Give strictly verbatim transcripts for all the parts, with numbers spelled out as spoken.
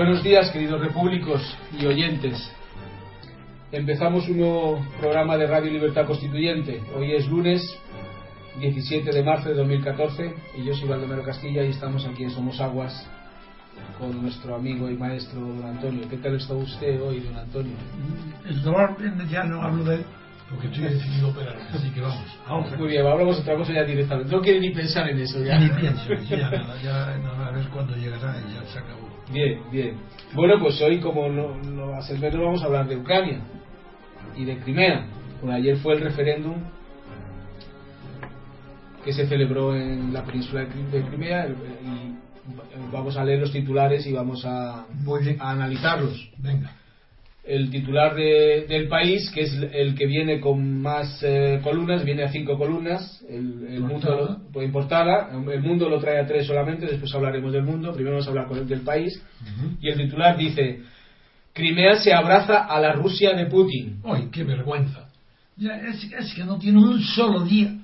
Buenos días, queridos repúblicos y oyentes. Empezamos un nuevo programa de Radio Libertad Constituyente. Hoy es lunes diecisiete de marzo de dos mil catorce y yo soy Baldomero Castilla y estamos aquí en Somos Aguas con nuestro amigo y maestro don Antonio. ¿Qué tal está usted hoy, don Antonio? El dolor ya no hablo de él porque estoy decidido a operar, así que vamos. vamos Muy bien, hablamos otra cosa ya directamente. No quiere ni pensar en eso ya. Ni pienso, ya nada, ya nada, a ver cuándo llegará y ya se acabó. Bien, bien. Bueno, pues hoy, como no, no va a ser menos, vamos a hablar de Ucrania y de Crimea. Bueno, ayer fue el referéndum que se celebró en la península de Crimea y vamos a leer los titulares y vamos a, a analizarlos. Venga. El titular de, del País, que es el que viene con más eh, columnas, viene a cinco columnas. El, el mundo lo, pues, en portada. El Mundo lo trae a tres solamente. Después hablaremos del Mundo. Primero vamos a hablar con el del País. Uh-huh. Y el titular dice: Crimea se abraza a la Rusia de Putin. ¡Ay, qué vergüenza! Ya, es, es que no tiene un solo día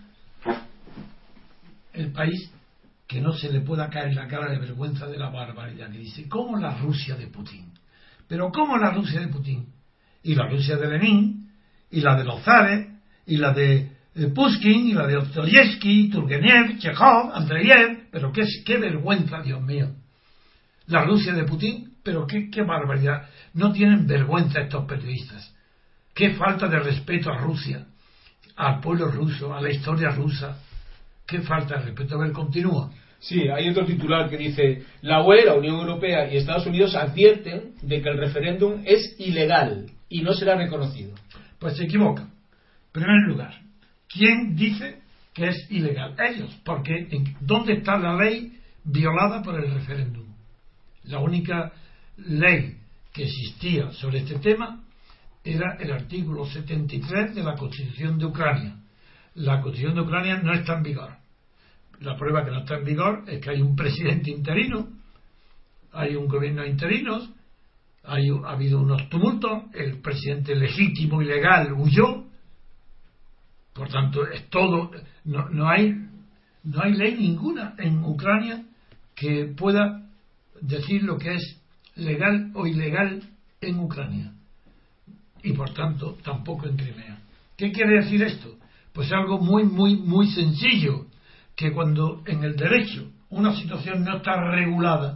el País que no se le pueda caer la cara de vergüenza de la barbaridad que dice. ¿Cómo la Rusia de Putin? Pero ¿cómo la Rusia de Putin? Y la Rusia de Lenin, y la de los zares, y la de Pushkin, y la de Dostoyevsky, Turgenev, Chekhov, Andreyev. Pero qué, qué vergüenza, Dios mío. La Rusia de Putin, pero qué, qué barbaridad. No tienen vergüenza estos periodistas. Qué falta de respeto a Rusia, al pueblo ruso, a la historia rusa. Qué falta de respeto. A ver, continúa. Sí, hay otro titular que dice: la U E, la Unión Europea y Estados Unidos advierten de que el referéndum es ilegal y no será reconocido. Pues se equivocan. En primer lugar, ¿quién dice que es ilegal? Ellos, porque ¿dónde está la ley violada por el referéndum? La única ley que existía sobre este tema era el artículo setenta y tres de la Constitución de Ucrania. La Constitución de Ucrania no está en vigor. La prueba que no está en vigor es que hay un presidente interino, hay un gobierno interino, hay, ha habido unos tumultos, el presidente legítimo y legal huyó, por tanto es todo, no, no hay no hay ley ninguna en Ucrania que pueda decir lo que es legal o ilegal en Ucrania, y por tanto tampoco en Crimea. ¿Qué quiere decir esto? Pues algo muy muy muy sencillo, que cuando en el derecho una situación no está regulada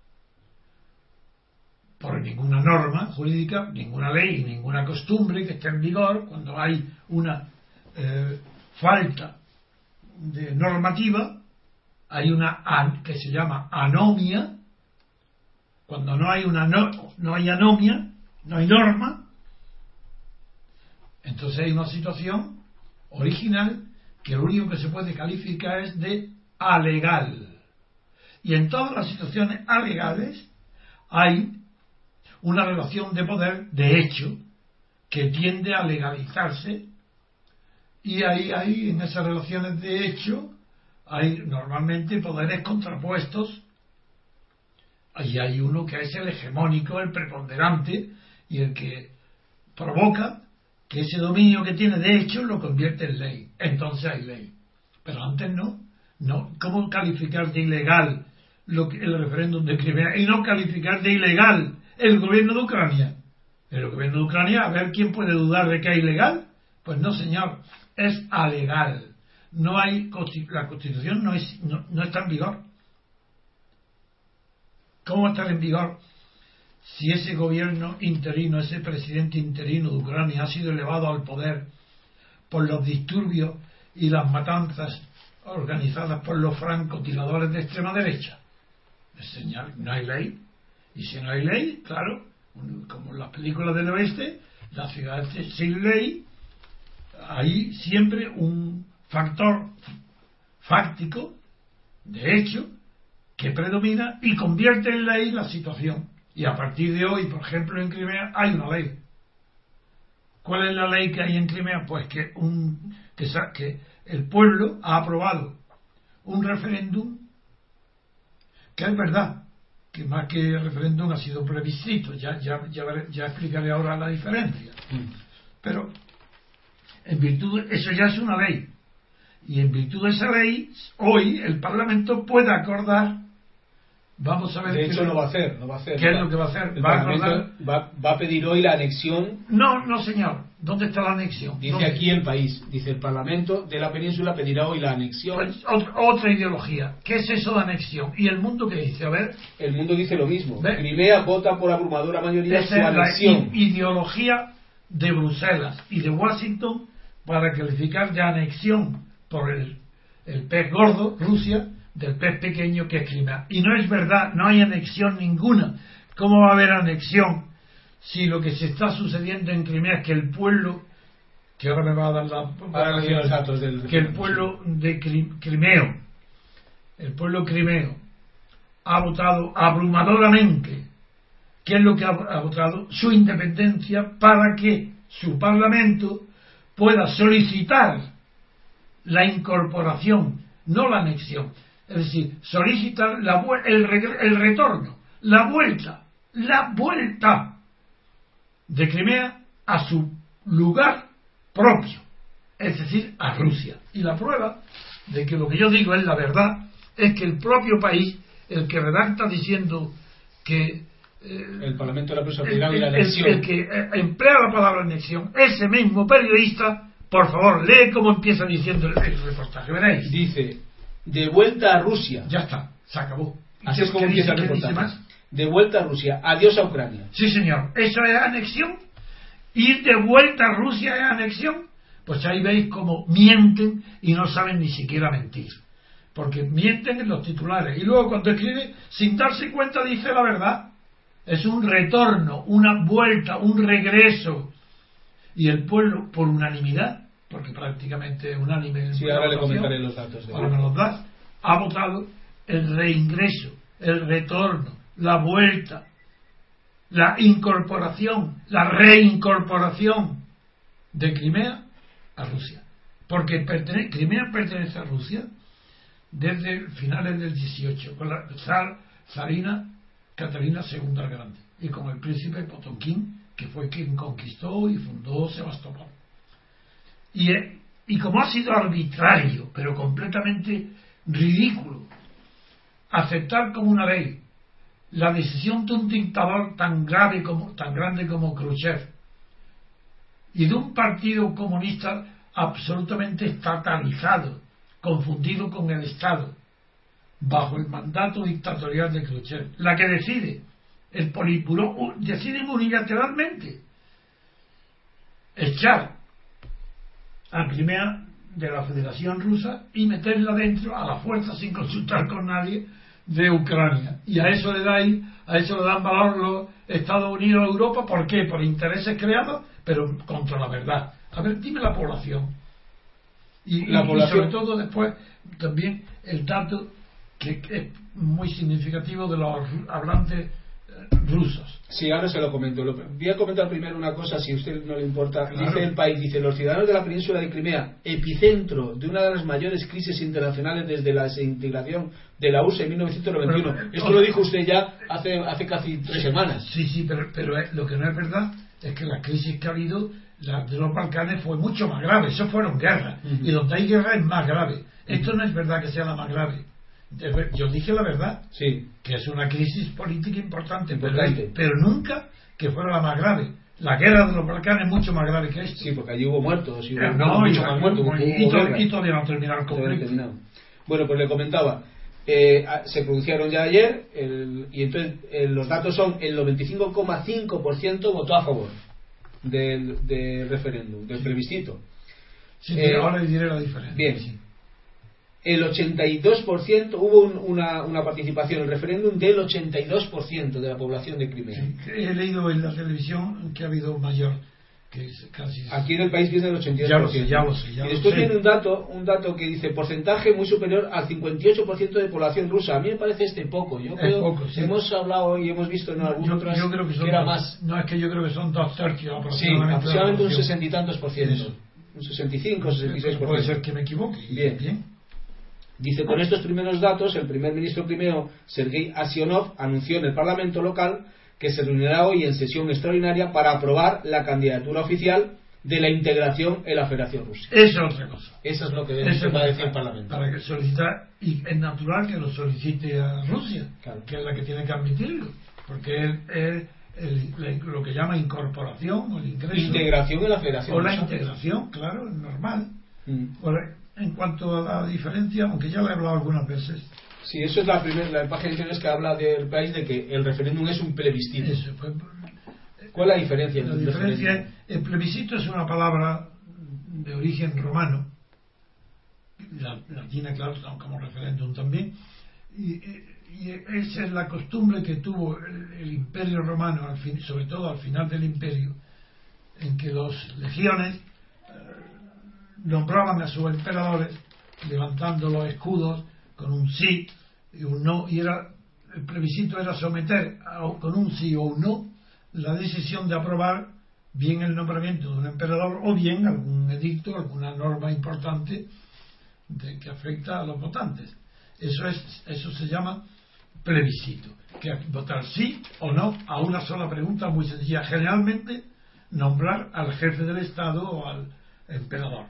por ninguna norma jurídica, ninguna ley, ninguna costumbre que esté en vigor, cuando hay una eh, falta de normativa, hay una an, que se llama anomia. Cuando no hay una no, no hay anomia, no hay norma, entonces hay una situación original que lo único que se puede calificar es de alegal. Y en todas las situaciones alegales hay una relación de poder de hecho que tiende a legalizarse, y ahí hay en esas relaciones de hecho hay normalmente poderes contrapuestos. Ahí hay uno que es el hegemónico, el preponderante, y el que provoca que ese dominio que tiene de hecho lo convierte en ley. Entonces hay ley. Pero antes no. no. ¿Cómo calificar de ilegal lo que, el referéndum de Crimea y no calificar de ilegal el gobierno de Ucrania? El gobierno de Ucrania, a ver quién puede dudar de que es ilegal. Pues no, señor, es alegal. No hay, la Constitución no, es, no, no está en vigor. ¿Cómo está en vigor si ese gobierno interino, ese presidente interino de Ucrania ha sido elevado al poder por los disturbios y las matanzas organizadas por los francotiradores de extrema derecha? Es señal, no hay ley. Y si no hay ley, claro, como en las películas del oeste, la ciudad sin ley, hay siempre un factor fáctico, de hecho, que predomina y convierte en ley la situación. Y a partir de hoy, por ejemplo, en Crimea hay una ley. ¿Cuál es la ley que hay en Crimea? Pues que, un, que, que el pueblo ha aprobado un referéndum que es verdad, que más que referéndum ha sido plebiscito. Ya, ya, ya, ya explicaré ahora la diferencia. Pero en virtud, eso ya es una ley. Y en virtud de esa ley, hoy el Parlamento puede acordar Vamos a ver. De hecho, lo va a hacer. No va a hacer ¿Qué es lo que va a hacer? El ¿Va a, Parlamento va, va a pedir hoy la anexión. No, no, señor. ¿Dónde está la anexión? Dice ¿Dónde? aquí el país. Dice el Parlamento de la península pedirá hoy la anexión. Pues, otra, otra ideología. ¿Qué es eso de anexión? ¿Y el mundo qué dice? A ver. El mundo dice lo mismo. ¿Ve? Crimea vota por abrumadora mayoría Esa su es anexión. la ideología de Bruselas y de Washington para calificar de anexión por el, el pez gordo, Rusia, del pez pequeño que es Crimea. Y no es verdad, no hay anexión ninguna. ¿Cómo va a haber anexión si lo que se está sucediendo en Crimea es que el pueblo, que ahora me va a dar la... Ahora le doy los datos del... que el pueblo de Cri- Crimeo, el pueblo crimeo, ha votado abrumadoramente. ¿Qué es lo que ha, ha votado? Su independencia para que su parlamento pueda solicitar la incorporación, no la anexión. Es decir, solicitar la, el, el retorno, la vuelta, la vuelta de Crimea a su lugar propio, es decir, a Rusia. Y la prueba de que lo que yo digo es la verdad es que el propio país, el que redacta diciendo que eh, el Parlamento de la Prensa el, pedirá la el, anexión. el, el que eh, emplea la palabra anexión, ese mismo periodista, por favor, lee cómo empieza diciendo el, el reportaje, veréis. Dice: de vuelta a Rusia. Ya está, se acabó. Así es como ¿Qué empieza dice, el qué dice reportaje. más? De vuelta a Rusia. Adiós a Ucrania. Sí, señor. ¿Eso es anexión? ¿Ir de vuelta a Rusia es anexión? Pues ahí veis cómo mienten y no saben ni siquiera mentir. Porque mienten en los titulares. Y luego cuando escribe, sin darse cuenta, dice la verdad. Es un retorno, una vuelta, un regreso. Y el pueblo, por unanimidad, porque prácticamente es unánime. Sí, ahora le comentaré los datos. De ahora me los das. Ha votado el reingreso, el retorno, la vuelta, la incorporación, la reincorporación de Crimea a Rusia. Porque pertene- Crimea pertenece a Rusia desde finales del dieciocho, con la zar, zarina Catalina segunda Grande y con el príncipe Potonquín, que fue quien conquistó y fundó Sebastopol. Y, y como ha sido arbitrario, pero completamente ridículo, aceptar como una ley la decisión de un dictador tan grave como tan grande como Khrushchev y de un partido comunista absolutamente estatalizado, confundido con el Estado, bajo el mandato dictatorial de Khrushchev, la que decide, el Politburó decide unilateralmente echar a Crimea de la Federación Rusa y meterla dentro a la fuerza sin consultar con nadie de Ucrania. Y a eso le dais, a eso le dan valor los Estados Unidos, Europa. ¿Por qué? Por intereses creados, pero contra la verdad. A ver, dime la población. Y, la y, población. y sobre todo después también el dato que, que es muy significativo de los hablantes eh, rusos. Sí, ahora se lo comento. Lo, voy a comentar primero una cosa, si a usted no le importa. Claro. Dice el país, dice: los ciudadanos de la península de Crimea, epicentro de una de las mayores crisis internacionales desde la desintegración de la U R S S en mil novecientos noventa y uno. Pero, Esto lo dijo usted ya hace hace casi tres semanas. Sí, sí, pero, pero es, lo que no es verdad es que la crisis que ha habido, la de los Balcanes, fue mucho más grave. Eso fueron guerras. Uh-huh. Y donde hay guerra es más grave. Uh-huh. Esto no es verdad que sea la más grave. Yo dije la verdad, sí, que es una crisis política importante, importante. Pero, pero nunca que fuera la más grave. La guerra de los Balcanes es mucho más grave que esto. Sí, porque allí hubo muertos, y hubo eh, no, mucho y, más muertos. Hubo, y, hubo to, y todavía no ha terminado el conflicto. Bueno, pues le comentaba, eh, se pronunciaron ya ayer, el, y entonces eh, los datos son: el noventa y cinco coma cinco por ciento votó a favor del, del referéndum, del plebiscito. Sí, eh, ahora le diré la diferencia. Bien. Sí. El ochenta y dos por ciento hubo un, una, una participación en el referéndum del ochenta y dos por ciento de la población de Crimea. Sí, he leído en la televisión que ha habido mayor, que es casi. Aquí en el país viene el ochenta y dos por ciento. Ya lo sé, ya lo sé. Ya y después lo sé. viene un dato, un dato que dice porcentaje muy superior al cincuenta y ocho por ciento de población rusa. A mí me parece este poco. Yo creo, es poco, sí. Hemos hablado y hemos visto en algunos otros yo creo que, son que era dos, más. No, es que yo creo que son dos tercios Sí, aproximadamente. aproximadamente un sesenta y tantos por ciento. Eso. Un sesenta y cinco, sesenta y seis por ciento. Puede ser que me equivoque. Bien. Bien. Dice: con estos primeros datos, el primer ministro crimeo, Sergei Aksionov, anunció en el Parlamento local que se reunirá hoy en sesión extraordinaria para aprobar la candidatura oficial de la integración en la Federación Rusa. Eso es otra cosa. Eso es lo que debe decir el Parlamento. Para que solicitar, y es natural que lo solicite a Rusia, claro, que es la que tiene que admitirlo, porque es, es el, el, lo que llama incorporación o el ingreso. Integración en la Federación O Rusa. la integración, claro, es normal. Mm. Por, en cuanto a la diferencia, aunque ya lo he hablado algunas veces. Sí, eso es la primera, la página que habla del país de que el referéndum es un plebiscito. Eso, pues, ¿cuál es la diferencia? La diferencia es, el plebiscito es una palabra de origen romano, la latina, claro, como referéndum también, y, y, y esa es la costumbre que tuvo el, el Imperio Romano, al fin, sobre todo al final del Imperio, en que los legiones eh, nombraban a sus emperadores levantando los escudos con un sí y un no, y era el plebiscito era someter a, con un sí o un no la decisión de aprobar bien el nombramiento de un emperador o bien algún edicto, alguna norma importante de, que afecta a los votantes. Eso es, eso se llama plebiscito, que es votar sí o no a una sola pregunta muy sencilla, generalmente nombrar al jefe del Estado o al emperador.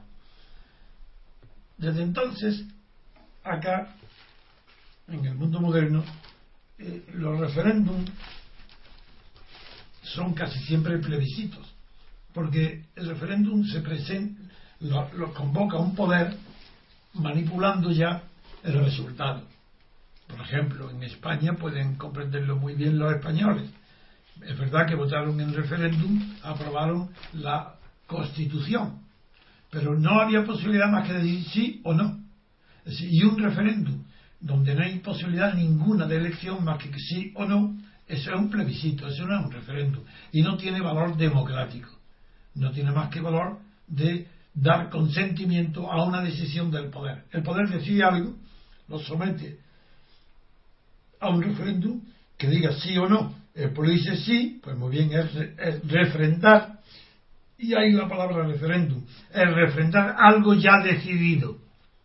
Desde entonces, acá, en el mundo moderno, eh, los referéndums son casi siempre plebiscitos, porque el referéndum se presenta, lo, lo convoca un poder manipulando ya el resultado. Por ejemplo, en España pueden comprenderlo muy bien los españoles. Es verdad que votaron en referéndum, aprobaron la Constitución, pero no había posibilidad más que decir sí o no. Es decir, y un referéndum donde no hay posibilidad ninguna de elección más que sí o no, eso es un plebiscito, eso no es un referéndum, y no tiene valor democrático, no tiene más que valor de dar consentimiento a una decisión del poder. El poder decide algo, lo somete a un referéndum que diga sí o no. El pueblo dice sí, pues muy bien, es, es refrendar, y hay la palabra referéndum, es refrendar algo ya decidido.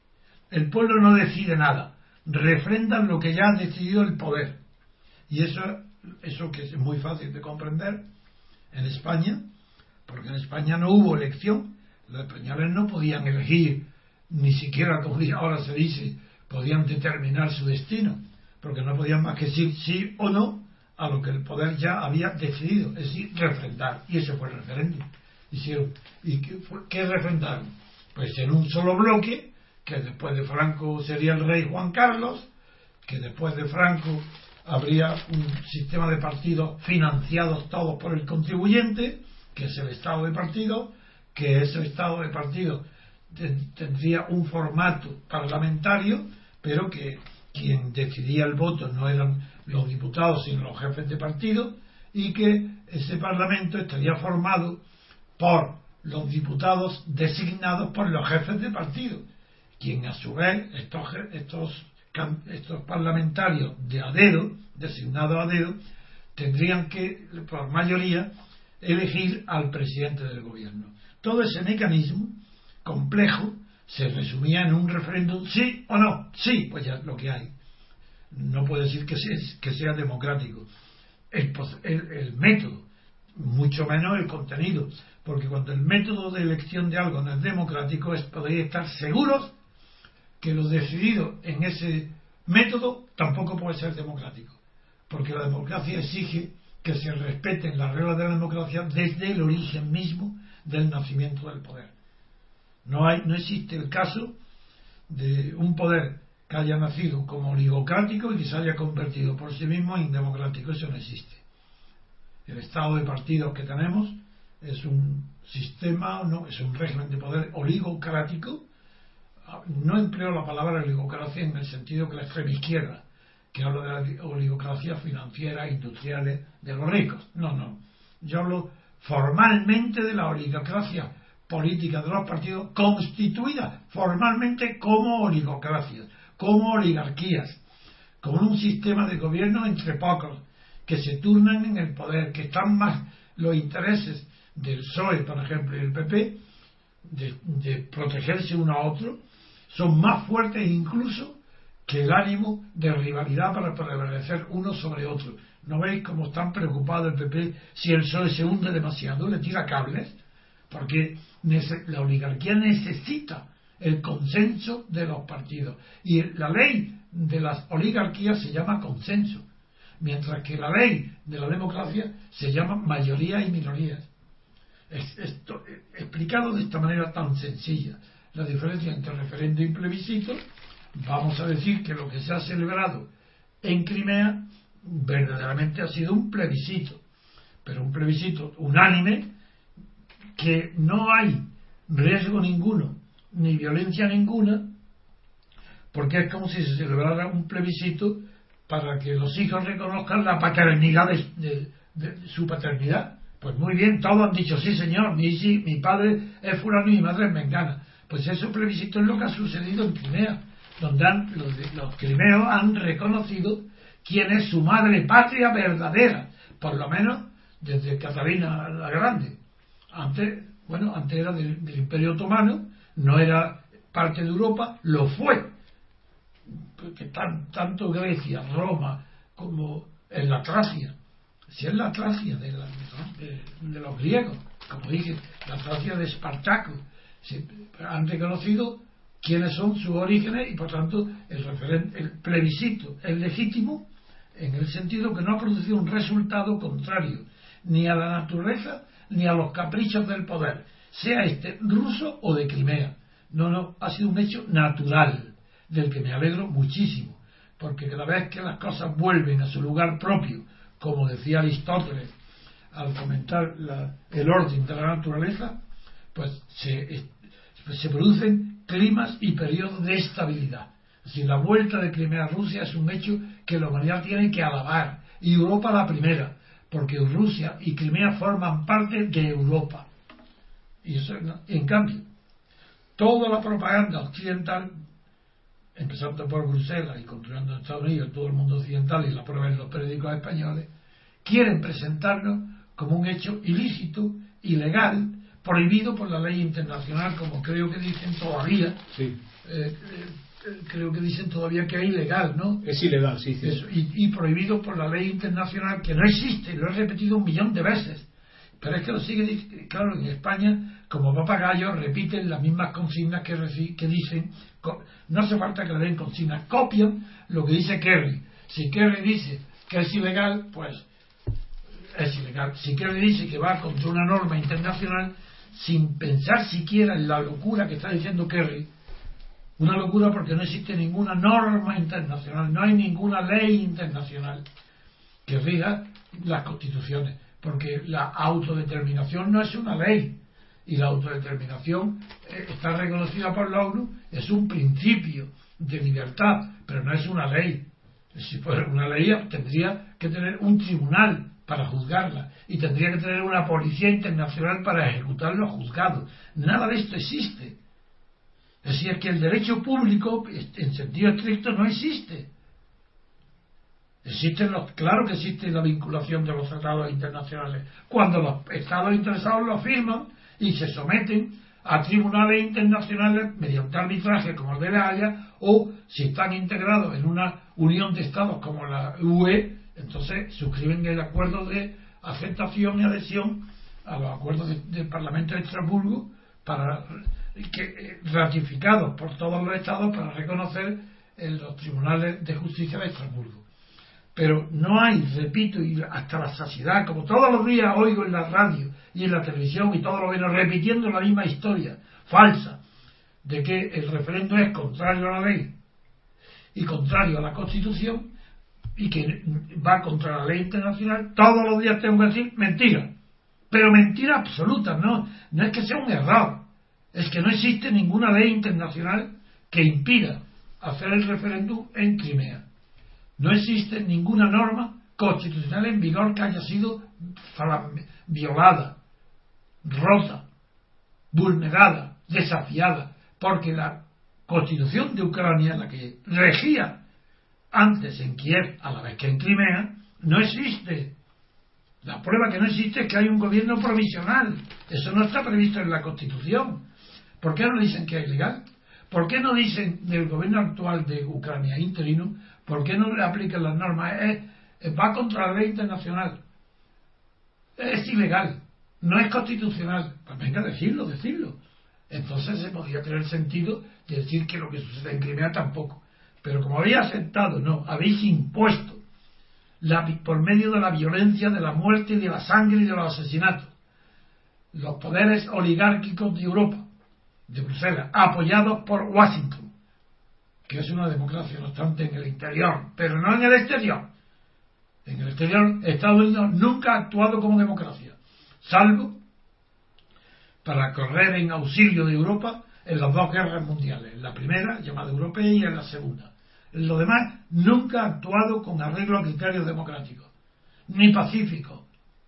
El pueblo no decide nada, refrendan lo que ya ha decidido el poder. Y eso, eso que es muy fácil de comprender en España, porque en España no hubo elección, los españoles no podían elegir, ni siquiera como ahora se dice, podían determinar su destino, porque no podían más que decir sí o no a lo que el poder ya había decidido, es decir, refrendar. Y ese fue el referéndum. Hicieron, ¿y qué, fue, qué refrendaron? Pues en un solo bloque, que después de Franco sería el rey Juan Carlos, que después de Franco habría un sistema de partidos financiados todos por el contribuyente, que es el estado de partido, que ese estado de partido tendría un formato parlamentario, pero que quien decidía el voto no eran los diputados sino los jefes de partido, y que ese parlamento estaría formado por los diputados designados por los jefes de partido, quien a su vez estos estos estos parlamentarios de a dedo, designados a dedo, tendrían que por mayoría elegir al presidente del gobierno. Todo ese mecanismo complejo se resumía en un referéndum sí o no. Sí, pues ya es lo que hay. No puede decir que sea, que sea democrático. El, el, el método, mucho menos el contenido, porque cuando el método de elección de algo no es democrático, es podéis estar seguros que lo decidido en ese método tampoco puede ser democrático, porque la democracia exige que se respeten las reglas de la democracia desde el origen mismo del nacimiento del poder. No hay, no existe el caso de un poder que haya nacido como oligocrático y que se haya convertido por sí mismo en democrático. Eso no existe. El estado de partidos que tenemos es un sistema, no, es un régimen de poder oligocrático. No empleo la palabra oligocracia en el sentido que la extrema izquierda, que habla de la oligocracia financiera, industriales, de los ricos. No, no. Yo hablo formalmente de la oligocracia política de los partidos, constituida formalmente como oligocracias, como oligarquías, como un sistema de gobierno entre pocos, que se turnan en el poder, que están más los intereses del P S O E, por ejemplo, y el P P, de, de protegerse uno a otro, son más fuertes incluso que el ánimo de rivalidad para prevalecer uno sobre otro. ¿No veis cómo están preocupados el P P si el P S O E se hunde demasiado? Le tira cables. porque la oligarquía necesita el consenso de los partidos, y la ley de las oligarquías se llama consenso, mientras que la ley de la democracia se llama mayoría y minorías. Es, esto, explicado de esta manera tan sencilla, la diferencia entre referendo y plebiscito, vamos a decir que lo que se ha celebrado en Crimea verdaderamente ha sido un plebiscito, pero un plebiscito unánime, que no hay riesgo ninguno ni violencia ninguna, porque es como si se celebrara un plebiscito para que los hijos reconozcan la paternidad de, de, de su paternidad. Pues muy bien, todos han dicho sí señor, mi, sí, mi padre es fulano y mi madre es mengana. Pues ese plebiscito es lo que ha sucedido en Crimea, donde han, los, los crimeos han reconocido quién es su madre patria verdadera, por lo menos desde Catalina la Grande. Antes, bueno, antes era del, del Imperio Otomano, no era parte de Europa, lo fue. Porque tan, tanto Grecia, Roma, como en la Tracia, si es la Tracia de, la, de, de los griegos, como dije, la Tracia de Espartaco, se, han reconocido quiénes son sus orígenes y por tanto el, referen, el plebiscito es legítimo en el sentido que no ha producido un resultado contrario ni a la naturaleza ni a los caprichos del poder, sea este ruso o de Crimea. No, no, ha sido un hecho natural, del que me alegro muchísimo, porque cada vez que las cosas vuelven a su lugar propio, como decía Aristóteles al comentar la, el orden de la naturaleza, pues se, se producen climas y periodos de estabilidad. Es decir, la vuelta de Crimea a Rusia es un hecho que la humanidad tiene que alabar, y Europa la primera, porque Rusia y Crimea forman parte de Europa. Y eso, en cambio, toda la propaganda occidental, empezando por Bruselas y continuando en Estados Unidos, todo el mundo occidental, y la prueba en los periódicos españoles, quieren presentarnos como un hecho ilícito, ilegal, prohibido por la ley internacional, como creo que dicen todavía. Sí. Eh, eh, creo que dicen todavía que es ilegal, ¿no? Es ilegal, sí, sí. Eso, y, y prohibido por la ley internacional, que no existe, lo he repetido un millón de veces. Pero es que lo sigue, claro, en España, como papagayos, repiten las mismas consignas que, que dicen, no hace falta que le den consignas, copian lo que dice Kerry. Si Kerry dice que es ilegal, pues es ilegal. Si Kerry dice que va contra una norma internacional, sin pensar siquiera en la locura que está diciendo Kerry, una locura porque no existe ninguna norma internacional, no hay ninguna ley internacional que rija las constituciones, porque la autodeterminación no es una ley, y la autodeterminación eh, está reconocida por la ONU, es un principio de libertad, pero no es una ley. Si fuera una ley, tendría que tener un tribunal para juzgarla, y tendría que tener una policía internacional para ejecutar los juzgados. Nada de esto existe. Es decir, que el derecho público en sentido estricto no existe. Existen los, claro que existe la vinculación de los tratados internacionales, cuando los estados interesados lo firman y se someten a tribunales internacionales mediante arbitraje como el de La Haya, o si están integrados en una unión de estados como la U E, entonces suscriben el acuerdo de aceptación y adhesión a los acuerdos de, del Parlamento de Estrasburgo, para que ratificados por todos los estados para reconocer en los tribunales de justicia de Estrasburgo. Pero no hay, repito, y hasta la saciedad, como todos los días oigo en la radio y en la televisión y todos los días repitiendo la misma historia falsa de que el referendo es contrario a la ley y contrario a la Constitución y que va contra la ley internacional, todos los días tengo que decir mentira, pero mentira absoluta. No, no es que sea un error, es que no existe ninguna ley internacional que impida hacer el referéndum en Crimea. No existe ninguna norma constitucional en vigor que haya sido violada, rota, vulnerada, desafiada, porque la Constitución de Ucrania, la que regía antes en Kiev a la vez que en Crimea, no existe. La prueba que no existe es que hay un gobierno provisional. Eso no está previsto en la Constitución. ¿Por qué no dicen que es ilegal? ¿Por qué no dicen del gobierno actual de Ucrania interino? ¿Por qué no le aplican las normas? Es, es, va contra la ley internacional. Es ilegal. no es constitucional, pues venga a decirlo, decirlo. Entonces se podría tener sentido de decir que lo que sucede en Crimea tampoco. Pero como habéis aceptado, no, habéis impuesto la, por medio de la violencia, de la muerte, de la sangre y de los asesinatos, los poderes oligárquicos de Europa, de Bruselas, apoyados por Washington, que es una democracia, no obstante, en el interior, pero no en el exterior. En el exterior, Estados Unidos nunca ha actuado como democracia, salvo para correr en auxilio de Europa en las dos guerras mundiales, en la primera, llamada europea, y en la segunda. En lo demás, nunca ha actuado con arreglo a criterios democráticos, ni pacíficos,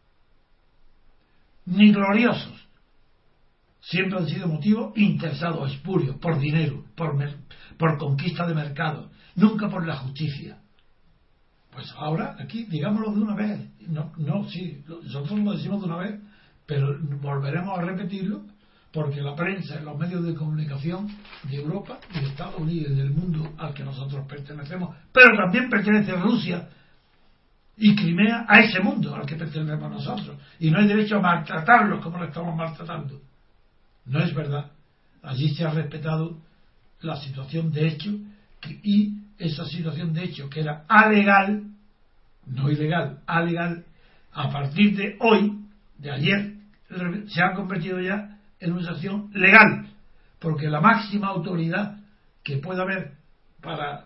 ni gloriosos. Siempre han sido motivos interesados, espurios, por dinero, por, por conquista de mercados, nunca por la justicia. Pues ahora, aquí, digámoslo de una vez. No, no, sí, nosotros lo decimos de una vez, pero volveremos a repetirlo, porque la prensa y los medios de comunicación de Europa y de Estados Unidos y del mundo al que nosotros pertenecemos, pero también pertenece Rusia y Crimea a ese mundo al que pertenecemos nosotros, y no hay derecho a maltratarlos como lo estamos maltratando. No es verdad. Allí se ha respetado la situación de hecho, y esa situación de hecho que era alegal, no ilegal, alegal, a partir de hoy, de ayer, se ha convertido ya en una situación legal, porque la máxima autoridad que puede haber para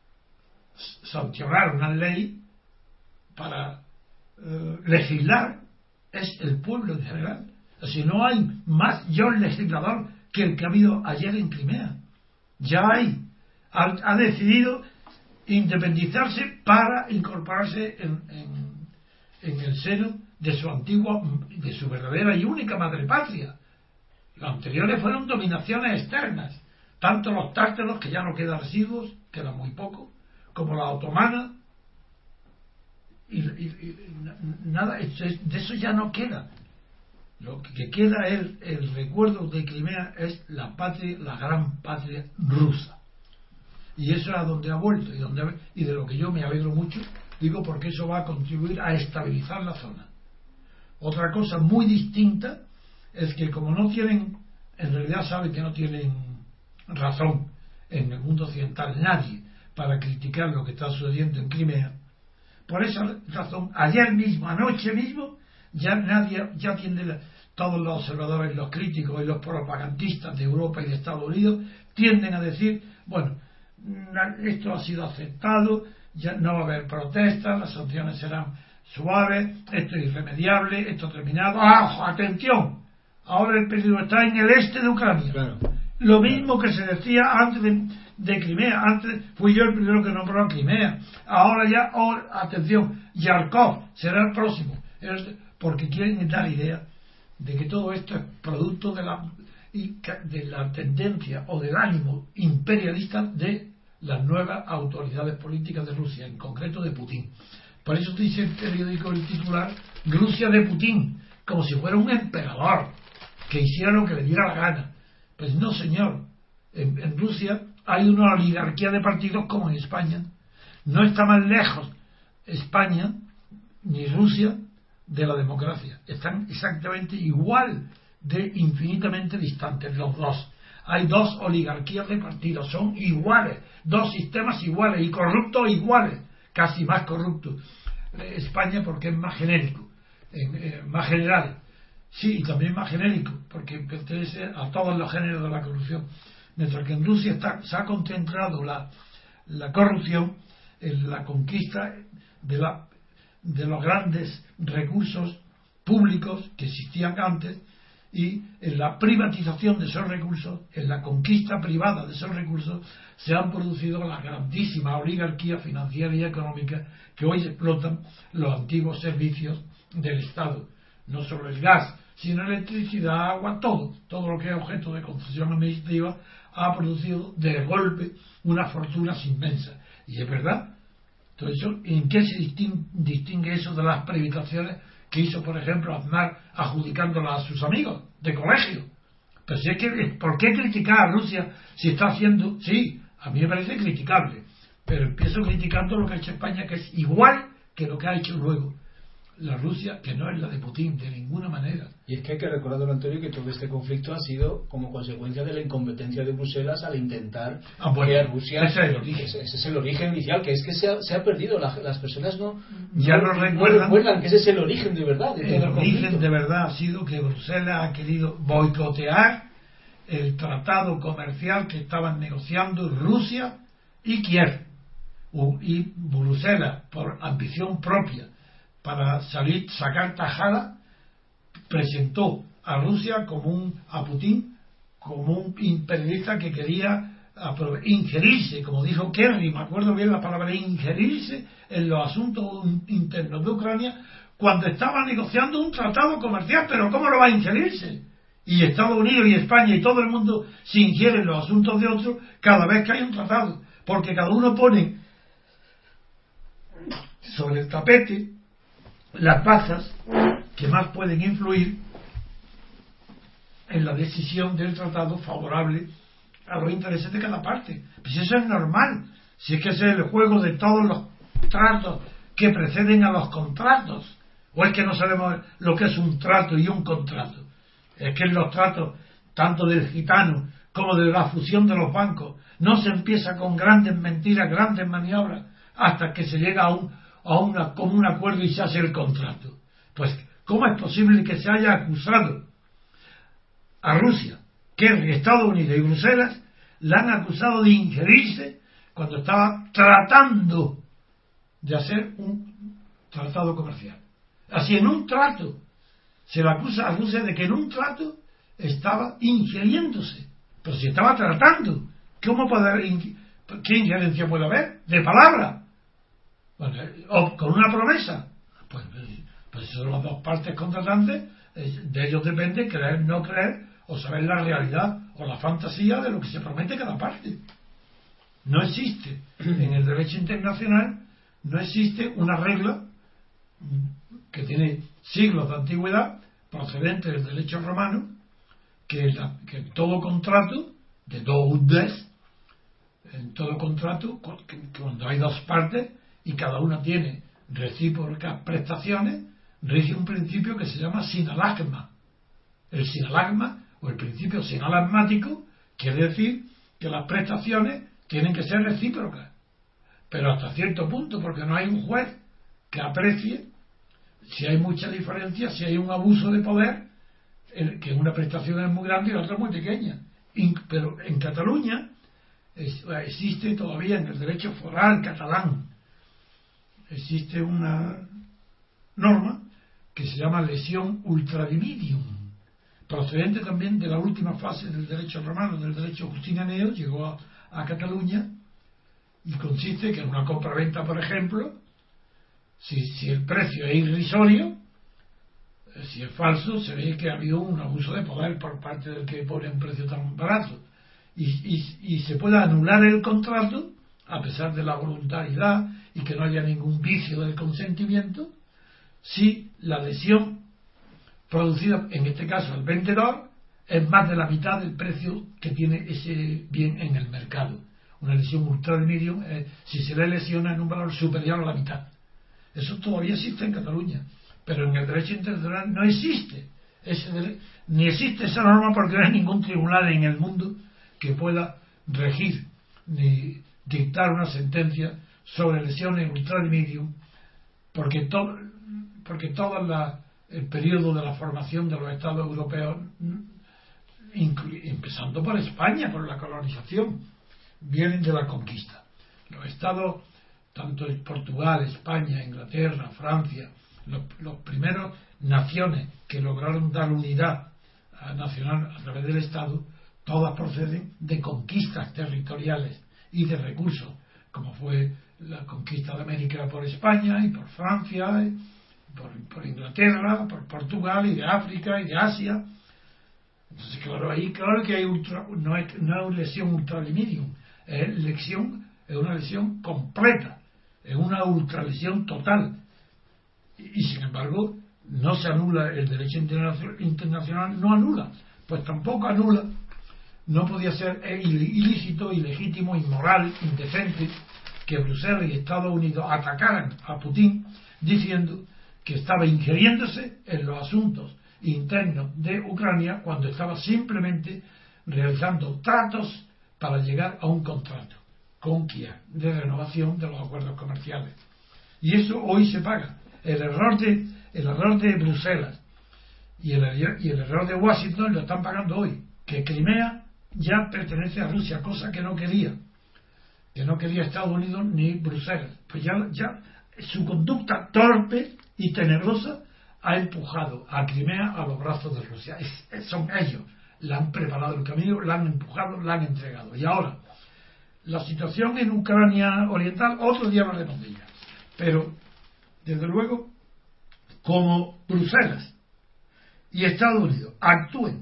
sancionar una ley, para eh, legislar, es el pueblo en general. Si no hay más yo legislador que el que ha habido ayer en Crimea. Ya hay. Ha, ha decidido independizarse para incorporarse en, en, en el seno de su antigua, de su verdadera y única madre patria. Las anteriores fueron dominaciones externas, tanto los tártaros, que ya no quedan residuos, quedan muy poco, como la otomana, y, y, y nada, de eso ya no queda. Lo que queda es el, el recuerdo de Crimea, es la patria, la gran patria rusa, y eso es a donde ha vuelto, y, donde, y de lo que yo me alegro mucho, digo, porque eso va a contribuir a estabilizar la zona. Otra cosa muy distinta es que, como no tienen, en realidad saben que no tienen razón en el mundo occidental nadie para criticar lo que está sucediendo en Crimea, por esa razón, ayer mismo, anoche mismo, ya nadie, ya tiene la, todos los observadores, los críticos y los propagandistas de Europa y de Estados Unidos tienden a decir, bueno, esto ha sido aceptado, ya no va a haber protestas, las sanciones serán suaves, esto es irremediable, esto ha terminado. ¡Ah, atención! Ahora el peligro está en el este de Ucrania. Claro. Lo mismo que se decía antes de, de Crimea. Antes fui yo el primero que nombró Crimea. Ahora ya, oh, atención, Yarkov será el próximo. Porque quieren dar idea de que todo esto es producto de la, de la tendencia o del ánimo imperialista de las nuevas autoridades políticas de Rusia, en concreto de Putin. Por eso dice el periódico, el titular, Rusia de Putin, como si fuera un emperador que hiciera lo que le diera la gana. Pues no, señor. En, en Rusia hay una oligarquía de partidos como en España. No está más lejos España ni Rusia de la democracia. Están exactamente igual de infinitamente distantes los dos. Hay dos oligarquías de partidos, son iguales, dos sistemas iguales y corruptos iguales, casi más corruptos. España porque es más genérico, eh, más general. Sí, y también más genérico, porque pertenece a todos los géneros de la corrupción. Mientras que en Rusia está, se ha concentrado la, la corrupción en la conquista de, la, de los grandes recursos públicos que existían antes, y en la privatización de esos recursos, en la conquista privada de esos recursos, se han producido las grandísimas oligarquías financieras y económicas que hoy explotan los antiguos servicios del Estado. No solo el gas, sino electricidad, agua, todo, todo lo que es objeto de concesión administrativa ha producido de golpe unas fortunas inmensas. Y es verdad. Entonces, ¿en qué se distingue, distingue eso de las privatizaciones que hizo, por ejemplo, Aznar adjudicándolas a sus amigos de colegio? Pero si es que, ¿por qué criticar a Rusia si está haciendo? Sí, a mí me parece criticable, pero empiezo criticando lo que ha hecho España, que es igual que lo que ha hecho luego la Rusia, que no es la de Putin de ninguna manera. Y es que hay que recordar, don Antonio, que todo este conflicto ha sido como consecuencia de la incompetencia de Bruselas al intentar ah, bueno, que Rusia... Ese es el origen, ese, ese es el origen inicial, que es que se ha, se ha perdido. La, las personas no, ya no, no, no recuerdan, recuerdan que ese es el origen de verdad. De el todo el origen de verdad ha sido que Bruselas ha querido boicotear el tratado comercial que estaban negociando Rusia y Kiev. Y Bruselas, por ambición propia, para salir, sacar tajada, presentó a Rusia como un, a Putin como un imperialista que quería ingerirse, como dijo Kerry, me acuerdo bien la palabra, ingerirse en los asuntos internos de Ucrania cuando estaba negociando un tratado comercial. Pero ¿cómo lo va a ingerirse? Y Estados Unidos y España y todo el mundo se ingieren en los asuntos de otros cada vez que hay un tratado, porque cada uno pone sobre el tapete las bazas que más pueden influir en la decisión del tratado favorable a los intereses de cada parte. Pues eso es normal, si es que ese es el juego de todos los tratos que preceden a los contratos. O es que no sabemos lo que es un trato y un contrato. Es que en los tratos, tanto del gitano como de la fusión de los bancos, no se empieza con grandes mentiras, grandes maniobras, hasta que se llega a un, a una, como un acuerdo y se hace el contrato. Pues, ¿cómo es posible que se haya acusado a Rusia, que Estados Unidos y Bruselas la han acusado de ingerirse cuando estaba tratando de hacer un tratado comercial? Así, en un trato se le acusa a Rusia de que en un trato estaba ingiriéndose, pero si estaba tratando, ¿cómo puede haber qué injerencia puede haber? De palabra, bueno, o con una promesa. Pues, pues son las dos partes contratantes, de ellos depende creer, no creer, o saber la realidad o la fantasía de lo que se promete cada parte. No existe en el derecho internacional, no existe una regla que tiene siglos de antigüedad procedente del derecho romano, que, la, que en todo contrato de dos des, en todo contrato cuando hay dos partes y cada una tiene recíprocas prestaciones, rige un principio que se llama sinalagma. El sinalagma o el principio sinalagmático quiere decir que las prestaciones tienen que ser recíprocas, pero hasta cierto punto, porque no hay un juez que aprecie si hay mucha diferencia, si hay un abuso de poder, que una prestación es muy grande y la otra es muy pequeña. Pero en Cataluña existe todavía, en el derecho foral catalán, existe una norma que se llama lesión ultradimidium, procedente también de la última fase del derecho romano, del derecho justinianeo, llegó a, a Cataluña, y consiste que en una compra-venta, por ejemplo, si, si el precio es irrisorio, si es falso, se ve que ha habido un abuso de poder por parte del que pone un precio tan barato, y, y, y se puede anular el contrato a pesar de la voluntariedad y que no haya ningún vicio del consentimiento, si la lesión producida, en este caso al vendedor, es más de la mitad del precio que tiene ese bien en el mercado. Una lesión ultradimidium, eh, si se le lesiona en un valor superior a la mitad. Eso todavía existe en Cataluña, pero en el derecho internacional no existe ese dere- ni existe esa norma, porque no hay ningún tribunal en el mundo que pueda regir ni dictar una sentencia sobre lesiones ultradimidium, porque todo porque todo la, el periodo de la formación de los estados europeos, inclu- empezando por España, por la colonización, vienen de la conquista. Los estados, tanto en Portugal, España, Inglaterra, Francia, los, los primeros naciones que lograron dar unidad a nacional a través del Estado, todas proceden de conquistas territoriales y de recursos, como fue la conquista de América por España y por Francia, y por, por Inglaterra, por Portugal, y de África y de Asia. Entonces, claro, ahí claro que hay ultra, no, hay, no es lesión ultradimidium, es lesión, es una lesión completa, es una ultralesión total, y, y sin embargo no se anula el derecho internacional, no anula, pues tampoco anula, no podía ser ilícito, ilegítimo, inmoral, indecente que Bruselas y Estados Unidos atacaran a Putin diciendo que estaba ingiriéndose en los asuntos internos de Ucrania cuando estaba simplemente realizando tratos para llegar a un contrato con Kiev de renovación de los acuerdos comerciales. Y eso hoy se paga. El error de, el error de Bruselas y el, y el error de Washington lo están pagando hoy, que Crimea ya pertenece a Rusia, cosa que no quería, que no quería Estados Unidos ni Bruselas. Pues ya, ya su conducta torpe y tenebrosa ha empujado a Crimea a los brazos de Rusia. Es, es, son ellos, la han preparado el camino, la han empujado, la han entregado. Y ahora, la situación en Ucrania Oriental, otro día hablaremos de ella. Pero, desde luego, como Bruselas y Estados Unidos actúen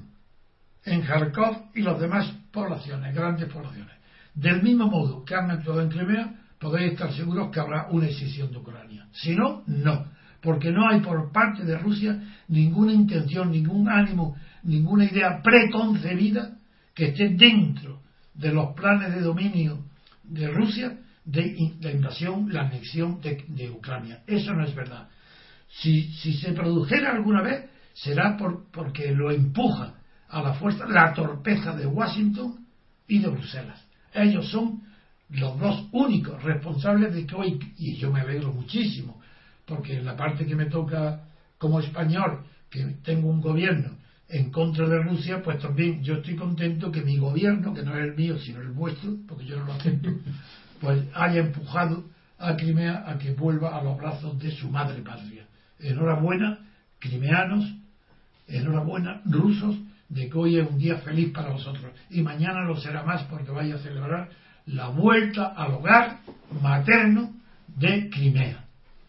en Kharkov y las demás poblaciones, grandes poblaciones, del mismo modo que han actuado en Crimea, podéis estar seguros que habrá una escisión de Ucrania. Si no, no. Porque no hay por parte de Rusia ninguna intención, ningún ánimo, ninguna idea preconcebida que esté dentro de los planes de dominio de Rusia de la invasión, la anexión de, de Ucrania. Eso no es verdad. Si, si se produjera alguna vez, será por, porque lo empuja a la fuerza la torpeza de Washington y de Bruselas. Ellos son los dos únicos responsables de que hoy, y yo me alegro muchísimo, porque en la parte que me toca como español, que tengo un gobierno en contra de Rusia, pues también yo estoy contento que mi gobierno, que no es el mío sino el vuestro, porque yo no lo acepto, pues haya empujado a Crimea a que vuelva a los brazos de su madre patria. Enhorabuena, crimeanos, enhorabuena, rusos, de que hoy es un día feliz para vosotros. Y mañana lo será más porque vais a celebrar la vuelta al hogar materno de Crimea.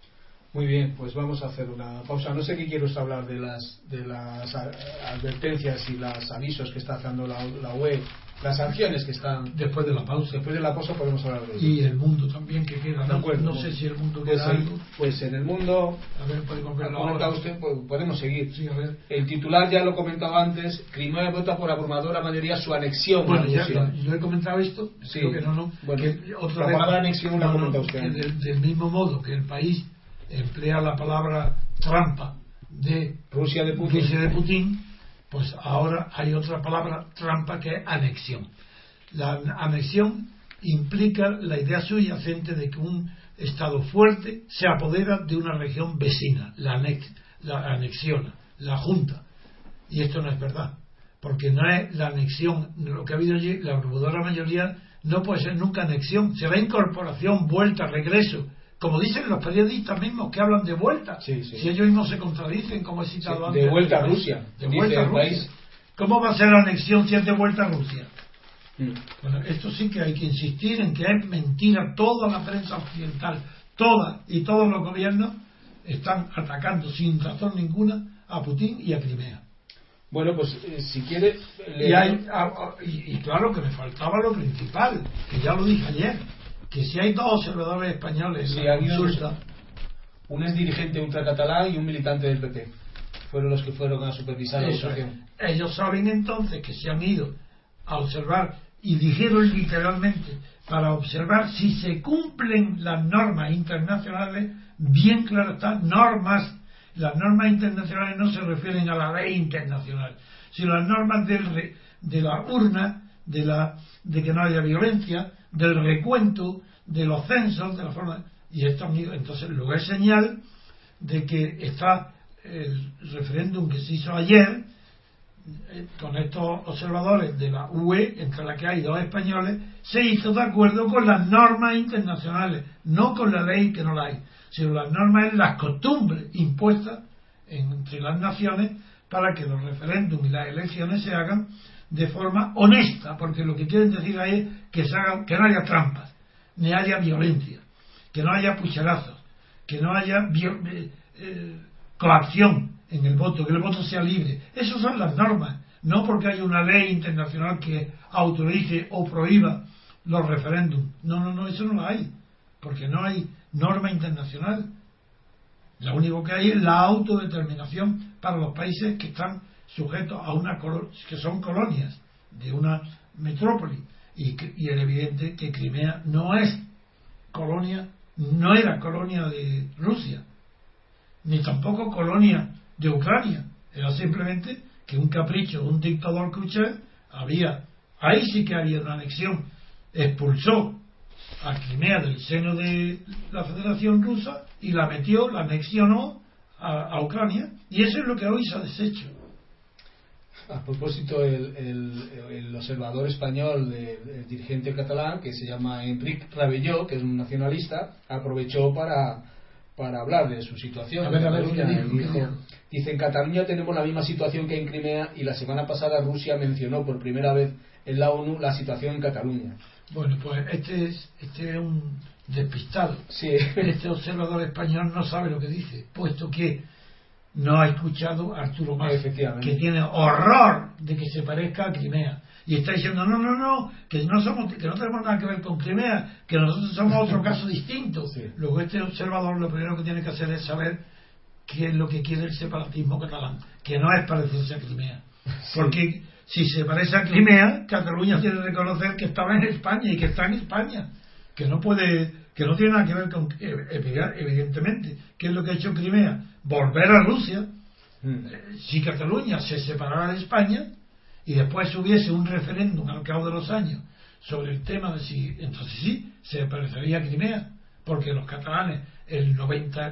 Muy bien, pues vamos a hacer una pausa. No sé qué quiero hablar de las de las advertencias y los avisos que está haciendo la, la U E, las sanciones que están después de la pausa. Después de la pausa podemos hablar de eso. Y el mundo también que queda. No, no sé si el mundo queda pues, algo. Pues en el mundo, a ver, puede comentado usted, pues, podemos seguir. Sí, a ver. El titular ya lo comentaba antes. Crimea vota por abrumadora mayoría su anexión. Bueno, ya, ya, yo he comentado esto. Sí. Creo que no, no. Bueno, que otra la vez, palabra anexión la ha comentado usted. Que del, del mismo modo que el país emplea la palabra trampa de Rusia de Putin. Rusia de Putin, pues ahora hay otra palabra trampa que es anexión. La anexión implica la idea subyacente de que un Estado fuerte se apodera de una región vecina, la, anex, la anexiona, la junta. Y esto no es verdad, porque no es la anexión, lo que ha habido allí, la abrumadora mayoría no puede ser nunca anexión, será incorporación, vuelta, regreso. Como dicen los periodistas mismos que hablan de vuelta, sí, sí. Si ellos mismos se contradicen, como he citado sí, antes. De vuelta a Rusia. De vuelta a Rusia. País. ¿Cómo va a ser la anexión si es de vuelta a Rusia? Mm. Bueno, esto sí que hay que insistir en que es mentira. Toda la prensa occidental, toda y todos los gobiernos están atacando sin razón ninguna a Putin y a Crimea. Bueno, pues eh, si quiere... Le... Y, hay, a, a, y, y claro que me faltaba lo principal, que ya lo dije ayer, que si hay dos observadores españoles sí, en la consulta, un ex dirigente ultracatalán y un militante del P P fueron los que fueron a supervisar la votación. Ellos saben entonces que se han ido a observar y dijeron literalmente para observar si se cumplen las normas internacionales. Bien claro está, normas. Las normas internacionales no se refieren a la ley internacional, sino a las normas del, de la urna, de la de que no haya violencia, del recuento, de los censos, de la forma. Y Estados Unidos, entonces, luego es señal de que está el referéndum que se hizo ayer eh, con estos observadores de la U E, entre la que hay dos españoles, se hizo de acuerdo con las normas internacionales, no con la ley, que no la hay, sino las normas en las costumbres impuestas entre las naciones para que los referéndums y las elecciones se hagan de forma honesta, porque lo que quieren decir ahí es que, se haga, que no haya trampas, ni haya violencia, que no haya pucherazos, que no haya bio, eh, eh, coacción en el voto, que el voto sea libre. Esas son las normas, no porque haya una ley internacional que autorice o prohíba los referéndums. No, no, no, eso no lo hay, porque no hay norma internacional. Lo único que hay es la autodeterminación para los países que están sujetos a una que son colonias de una metrópoli, y, y es evidente que Crimea no es colonia, no era colonia de Rusia, ni tampoco colonia de Ucrania, Era simplemente que un capricho de un dictador Khrushchev había, ahí sí que había una anexión, expulsó a Crimea del seno de la Federación Rusa y la metió, la anexionó a, a Ucrania, y eso es lo que hoy se ha deshecho. A propósito, el, el, el observador español, el, el dirigente catalán, que se llama Enric Ravelló, que es un nacionalista, aprovechó para, para hablar de su situación. A ver, a ver, Cataluña, ¿qué dijo? y ¿Qué dijo, dijo? dice, en Cataluña tenemos la misma situación que en Crimea, y la semana pasada Rusia mencionó por primera vez en la ONU la situación en Cataluña. Bueno, pues este es, este es un despistado. Sí. Este observador español no sabe lo que dice, puesto que no ha escuchado a Arturo Mas, que tiene horror de que se parezca a Crimea, y está diciendo no, no, no, que no somos, que no tenemos nada que ver con Crimea, que nosotros somos otro caso distinto. Sí. Luego este observador lo primero que tiene que hacer es saber qué es lo que quiere el separatismo catalán, que no es parecerse a Crimea, porque sí. Si se parece a Crimea, Cataluña tiene que reconocer que estaba en España y que está en España, que no puede, que no tiene nada que ver con, evidentemente, ¿qué es lo que ha hecho Crimea? Volver a Rusia. Mm. Si Cataluña se separara de España y después hubiese un referéndum al cabo de los años sobre el tema de si, entonces sí, se parecería a Crimea, porque los catalanes, el noventa,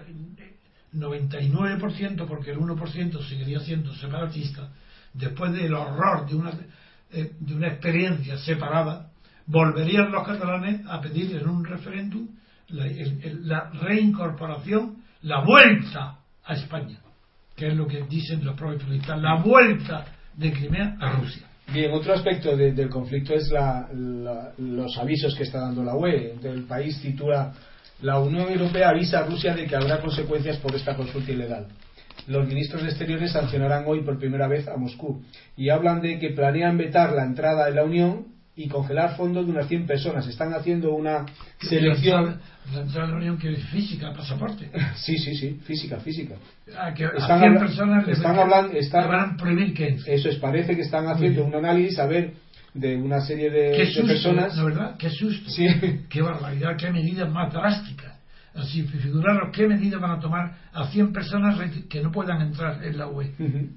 noventa y nueve por ciento, porque el uno por ciento seguiría siendo separatista, después del horror de una, eh, de una experiencia separada, volverían los catalanes a pedir en un referéndum la, el, el, la reincorporación, la vuelta a España, que es lo que dicen los propios periodistas, la vuelta de Crimea a Rusia. Bien, otro aspecto de, del conflicto es la, la, los avisos que está dando la U E. El país titula: la Unión Europea avisa a Rusia de que habrá consecuencias por esta consulta ilegal. Los ministros de Exteriores sancionarán hoy por primera vez a Moscú y hablan de que planean vetar la entrada en la Unión y congelar fondos de unas cien personas. Están haciendo una selección. La entrada en la Unión, que es física, pasaporte. Sí, sí, sí, física, física. Ah, que están a cien habla- personas están hablando, están, van a prohibir que. Eso es, parece que están haciendo un análisis a ver de una serie de, qué de susto, personas. ¿la verdad? Qué susto. Sí. Qué barbaridad, qué medidas más drásticas. Así, figuraros qué medidas van a tomar a cien personas que no puedan entrar en la U E. Uh-huh.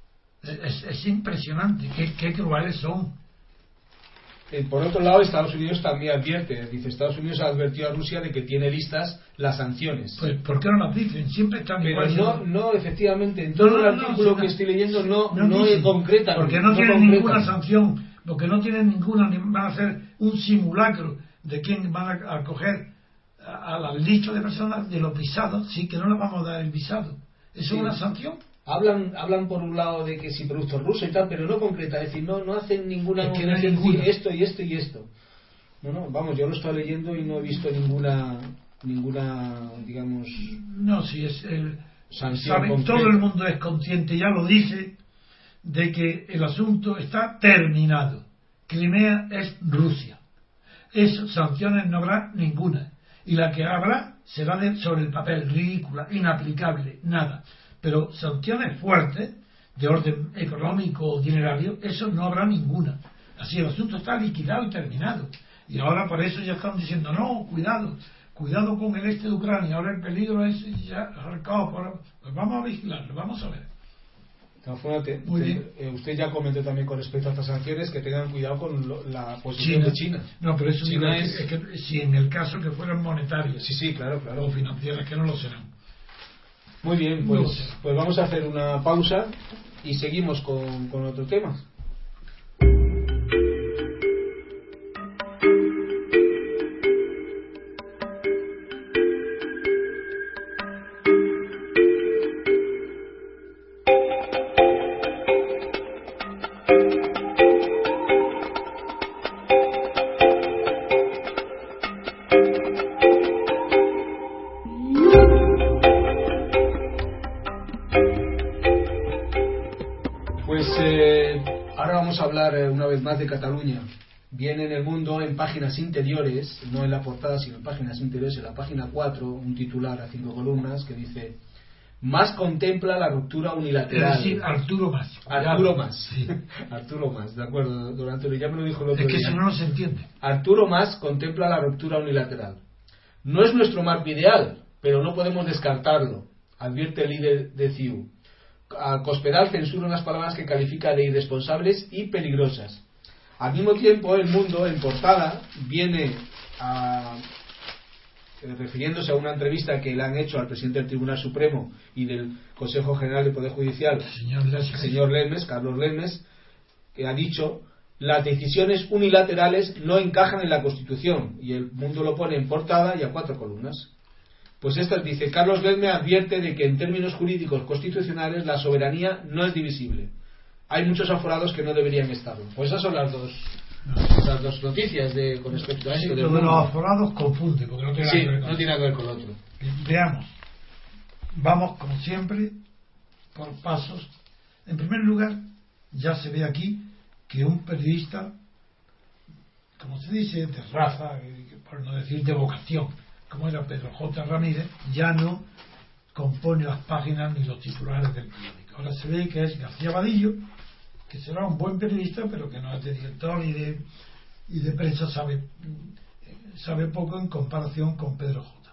Es, es impresionante, qué, qué crueles son. Eh, por otro lado, Estados Unidos también advierte, dice, Estados Unidos advirtió a Rusia de que tiene listas las sanciones. Pues, ¿por qué no las dicen? Siempre están Pero igual. no, no, efectivamente, en todo no, no, el artículo no, que no, estoy leyendo no, no, no es concreta. Porque no, no tienen concreta. Ninguna sanción, porque no tienen ninguna, van a hacer un simulacro de quién van a acoger al dicho de personas de los visados, sí, que no les vamos a dar el visado. ¿Eso sí. Es una sanción? Hablan, hablan por un lado de que si productos rusos y tal, pero no concreta, es decir, no, no hacen ninguna, es que no hay ninguna. esto y esto y esto. No, no, vamos, yo lo estoy leyendo y no he visto ninguna, ninguna, digamos, no, si es el, sanción saben, concreta. Todo el mundo es consciente, ya lo dice, de que el asunto está terminado. Crimea es Rusia. Eso, sanciones no habrá ninguna. Y la que habrá será de, sobre el papel, ridícula, inaplicable, nada. Pero sanciones fuertes, de orden económico o dinerario, eso no habrá ninguna. Así el asunto está liquidado y terminado. Y ahora por eso ya están diciendo, no, cuidado, cuidado con el este de Ucrania, ahora el peligro es ya arrancado por... Pues vamos a vigilarlo, vamos a ver. No, te, te, eh, usted ya comentó también con respecto a estas sanciones que tengan cuidado con lo, la posición China. de China. No, pero eso China es, es que si en el caso que fueran monetarias, sí, sí, claro, claro, o financieras, que no lo serán. Muy bien, pues, no pues vamos a hacer una pausa y seguimos con, con otro tema. Una vez más de Cataluña. Viene en El Mundo, en páginas interiores, no en la portada sino en páginas interiores, en la página cuatro, un titular a cinco columnas que dice: Mas contempla la ruptura unilateral. Es decir, Arturo Mas. Arturo Mas, sí. Arturo Mas, de acuerdo, don Antonio, ya me lo dijo el otro día. Es que día. si no, no se entiende. Arturo Mas contempla la ruptura unilateral. No es nuestro marco ideal, pero no podemos descartarlo, advierte el líder de C I U. a Cospedal censura unas palabras que califica de irresponsables y peligrosas. Al mismo tiempo, El Mundo, en portada, viene a, refiriéndose a una entrevista que le han hecho al presidente del Tribunal Supremo y del Consejo General del Poder Judicial, señor Lesmes, señor Lesmes, Carlos Lesmes, que ha dicho: las decisiones unilaterales no encajan en la Constitución, y El Mundo lo pone en portada y a cuatro columnas. Pues esto dice: Carlos Lesmes advierte de que en términos jurídicos constitucionales la soberanía no es divisible. Hay muchos aforados que no deberían estarlo. Pues esas son las dos, las dos noticias de, con respecto a esto. Sí, lo de los aforados confunde, porque no tiene, sí, nada, que ver con no tiene nada que ver con lo otro. Veamos, vamos como siempre por pasos. En primer lugar, ya se ve aquí que un periodista, como se dice, de raza, por no decir de vocación, como era Pedro J. Ramírez, ya no compone las páginas ni los titulares del periódico. Ahora se ve que es García Vadillo, que será un buen periodista, pero que no es de director y de, y de prensa, sabe, sabe poco en comparación con Pedro J.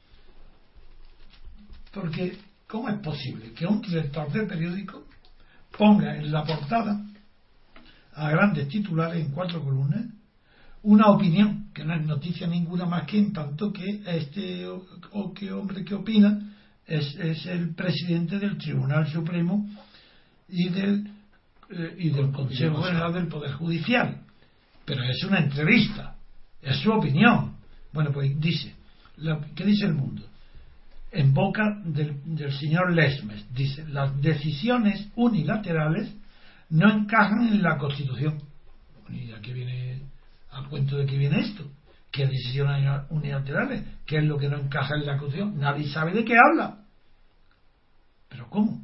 Porque, ¿cómo es posible que un director de periódico ponga en la portada, a grandes titulares en cuatro columnas, una opinión que no es noticia ninguna más que en tanto que este o, o que hombre que opina es, es el presidente del Tribunal Supremo y del eh, y del Consejo General del Poder Judicial? Pero es una entrevista, es su opinión. Bueno, pues dice, la, ¿qué dice El Mundo? En boca del, del señor Lesmes, dice: las decisiones unilaterales no encajan en la Constitución. ¿Y a qué viene, al cuento de qué viene esto? ¿Qué decisiones unilaterales? ¿Qué es lo que no encaja en la Constitución? Nadie sabe de qué habla. ¿Pero cómo?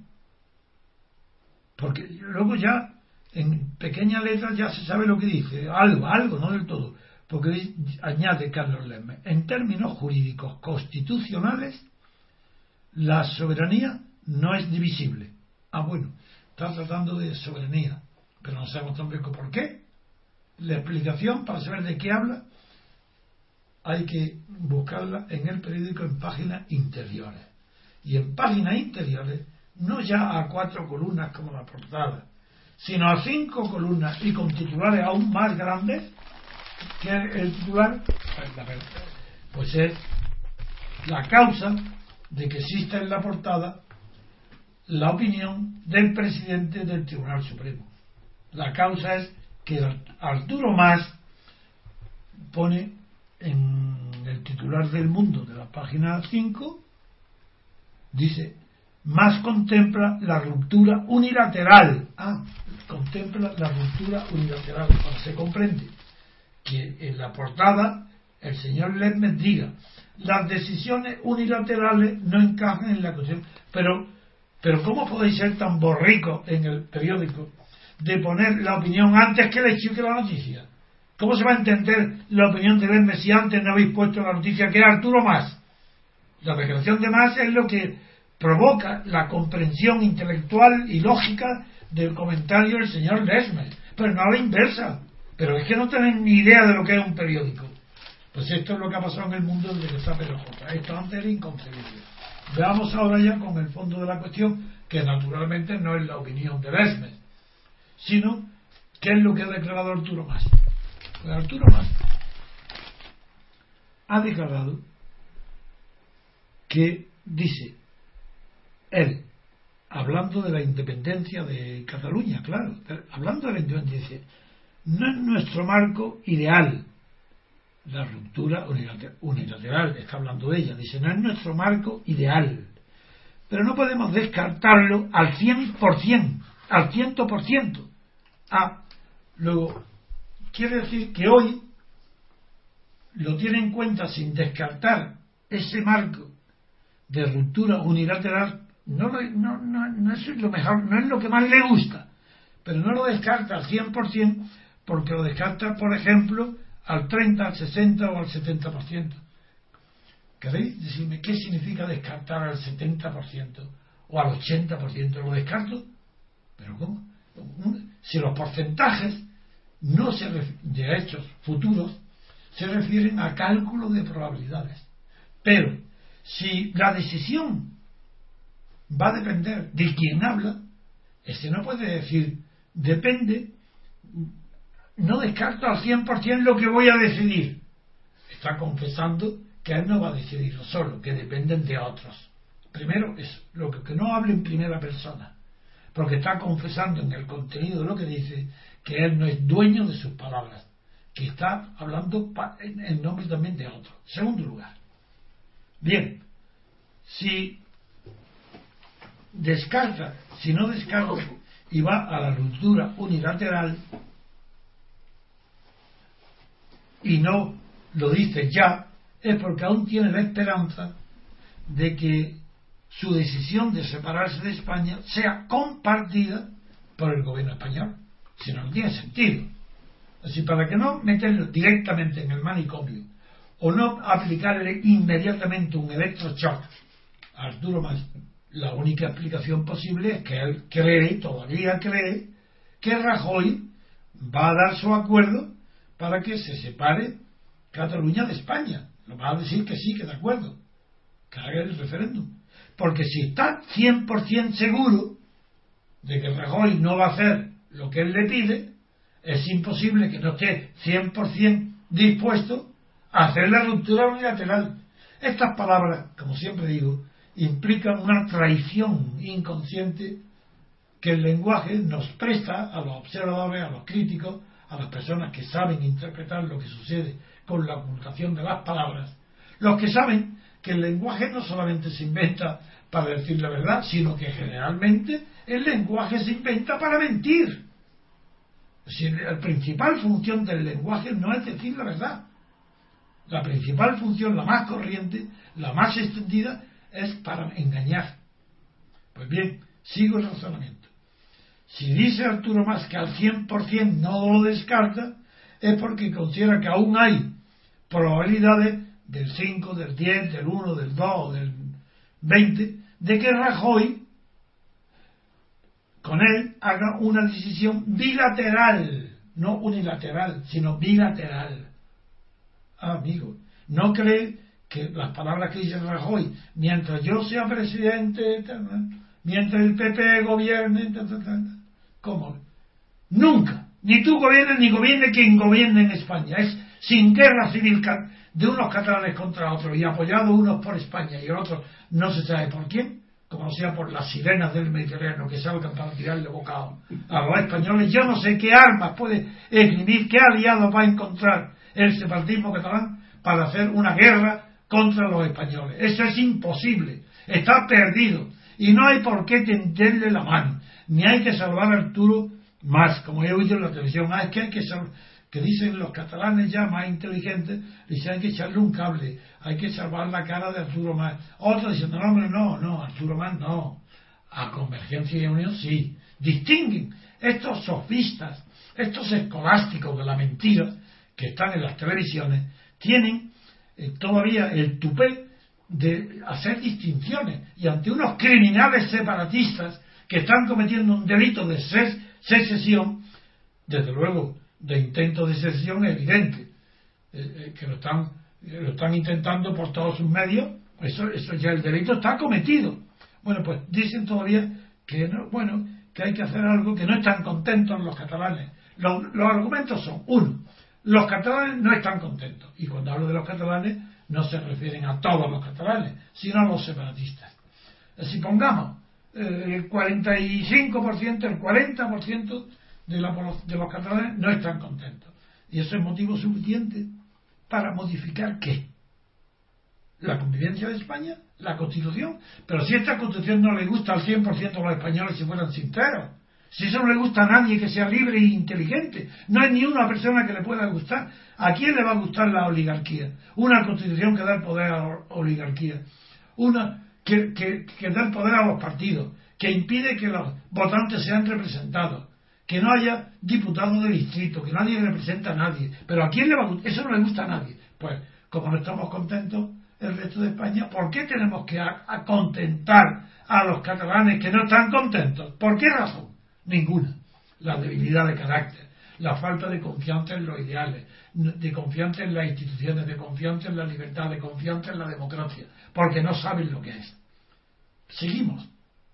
Porque luego ya en pequeñas letras ya se sabe lo que dice, algo, algo, no del todo, porque añade Carlos Lesmes: en términos jurídicos constitucionales la soberanía no es divisible. Ah, bueno, está tratando de soberanía, pero no sabemos tampoco por qué. La explicación para saber de qué habla hay que buscarla en el periódico en páginas interiores, y en páginas interiores no ya a cuatro columnas como la portada, sino a cinco columnas y con titulares aún más grandes que el titular, pues es la causa de que exista en la portada la opinión del presidente del Tribunal Supremo. La causa es que Arturo Mas pone en el titular del Mundo de la página cinco, dice: Mas contempla la ruptura unilateral. Ah, contempla la ruptura unilateral. Ahora se comprende que en la portada el señor Lesmes diga: las decisiones unilaterales no encajan en la Constitución. Pero, pero ¿cómo podéis ser tan borricos en el periódico de poner la opinión antes que le chique la noticia? ¿Cómo se va a entender la opinión de Lesmes si antes no habéis puesto la noticia que era Arturo Mas? La declaración de Mas es lo que provoca la comprensión intelectual y lógica del comentario del señor Lesmes, pero no a la inversa. Pero es que no tienen ni idea de lo que es un periódico. Pues esto es lo que ha pasado en El Mundo desde que está Pedro J. Esto antes era inconcebible. Veamos ahora ya con el fondo de la cuestión, que naturalmente no es la opinión de Lesmes, sino qué es lo que ha declarado Arturo Mas. Pues Arturo Mas ha declarado que, dice él, hablando de la independencia de Cataluña, claro, hablando de la independencia, dice: no es nuestro marco ideal la ruptura unilateral, está hablando de ella, dice: no es nuestro marco ideal, pero no podemos descartarlo al cien por ciento, al cien por ciento. Ah, luego quiere decir que hoy lo tiene en cuenta sin descartar ese marco de ruptura unilateral. No, no, no, no es lo mejor, no es lo que más le gusta, pero no lo descarta al cien por ciento, porque lo descarta, por ejemplo, al treinta, al sesenta o al setenta por ciento. ¿Queréis decirme qué significa descartar al setenta por ciento o al ochenta por ciento? ¿Lo descarto? ¿Pero cómo? Si los porcentajes no se ref- de hechos futuros se refieren a cálculo de probabilidades, pero si la decisión va a depender de quien habla. Ese no puede decir, depende, no descarto al cien por ciento lo que voy a decidir. Está confesando que él no va a decidirlo solo, que dependen de otros. Primero, es lo que, que no hable en primera persona, porque está confesando en el contenido de lo que dice que él no es dueño de sus palabras, que está hablando en nombre también de otros. Segundo lugar, bien, si descarta, si no descarta y va a la ruptura unilateral y no lo dice ya, es porque aún tiene la esperanza de que su decisión de separarse de España sea compartida por el gobierno español. Si no, no tiene sentido. Así, para que no meterlo directamente en el manicomio o no aplicarle inmediatamente un electroshock a Arturo Mas, la única explicación posible es que él cree, todavía cree, que Rajoy va a dar su acuerdo para que se separe Cataluña de España. Lo va a decir que sí, que de acuerdo, que haga el referéndum. Porque si está cien por ciento seguro de que Rajoy no va a hacer lo que él le pide, es imposible que no esté cien por ciento dispuesto a hacer la ruptura unilateral. Estas palabras, como siempre digo, implican una traición inconsciente que el lenguaje nos presta a los observadores, a los críticos, a las personas que saben interpretar lo que sucede con la ocultación de las palabras, los que saben que el lenguaje no solamente se inventa para decir la verdad, sino que generalmente el lenguaje se inventa para mentir. Si la principal función del lenguaje no es decir la verdad. La principal función, la más corriente, la más extendida, es para engañar. Pues bien, sigo el razonamiento. Si dice Arturo Mas que al cien por ciento no lo descarta, es porque considera que aún hay probabilidades del cinco, del diez, del uno, del dos, del veinte, de que Rajoy con él haga una decisión bilateral, no unilateral, sino bilateral. Ah, amigo, ¿no cree que las palabras que dice Rajoy, mientras yo sea presidente, mientras el P P gobierne, ¿cómo? Nunca, ni tú gobiernes ni gobierne quien gobierne en España, es sin guerra civil de unos catalanes contra otros y apoyados unos por España y otros no se sabe por quién, como sea por las sirenas del Mediterráneo que salgan para tirarle bocado a los españoles. Yo no sé qué armas puede escribir, qué aliados va a encontrar el separatismo catalán para hacer una guerra contra los españoles. Eso es imposible, está perdido y no hay por qué tenderle la mano, ni hay que salvar a Arturo Mas, como he oído en la televisión. Ah, es que hay que salvar, que dicen los catalanes ya más inteligentes, dicen hay que echarle un cable, hay que salvar la cara de Arturo Mas. Otros diciendo, no, hombre, no, no, Arturo Mas no. A Convergencia y Unión sí. Distinguen estos sofistas, estos escolásticos de la mentira que están en las televisiones, tienen eh, todavía el tupé de hacer distinciones, y ante unos criminales separatistas que están cometiendo un delito de ses secesión, desde luego de intento de secesión evidente, eh, eh, que lo están eh, lo están intentando por todos sus medios, eso eso ya el delito está cometido. Bueno, pues dicen todavía que no, bueno, que hay que hacer algo, que no están contentos los catalanes. Los, los argumentos son, uno, los catalanes no están contentos, y cuando hablo de los catalanes no se refieren a todos los catalanes, sino a los separatistas. Si pongamos eh, el cuarenta y cinco por ciento, el cuarenta por ciento de, la, de los catalanes no están contentos, y eso es motivo suficiente para modificar ¿qué? La convivencia de España, la Constitución. Pero si esta Constitución no le gusta al cien por ciento a los españoles, si fueran sinceros, si eso no le gusta a nadie que sea libre e inteligente, no hay ni una persona que le pueda gustar. ¿A quién le va a gustar la oligarquía? Una Constitución que da el poder a la oligarquía, una que, que, que da el poder a los partidos, que impide que los votantes sean representados, que no haya diputados de distrito, que nadie representa a nadie. Pero ¿a quién le va a gustar? Eso no le gusta a nadie. Pues como no estamos contentos el resto de España, ¿por qué tenemos que a, a contentar a los catalanes que no están contentos? ¿Por qué razón? Ninguna. La debilidad de carácter, la falta de confianza en los ideales, de confianza en las instituciones, de confianza en la libertad, de confianza en la democracia, porque no saben lo que es. Seguimos.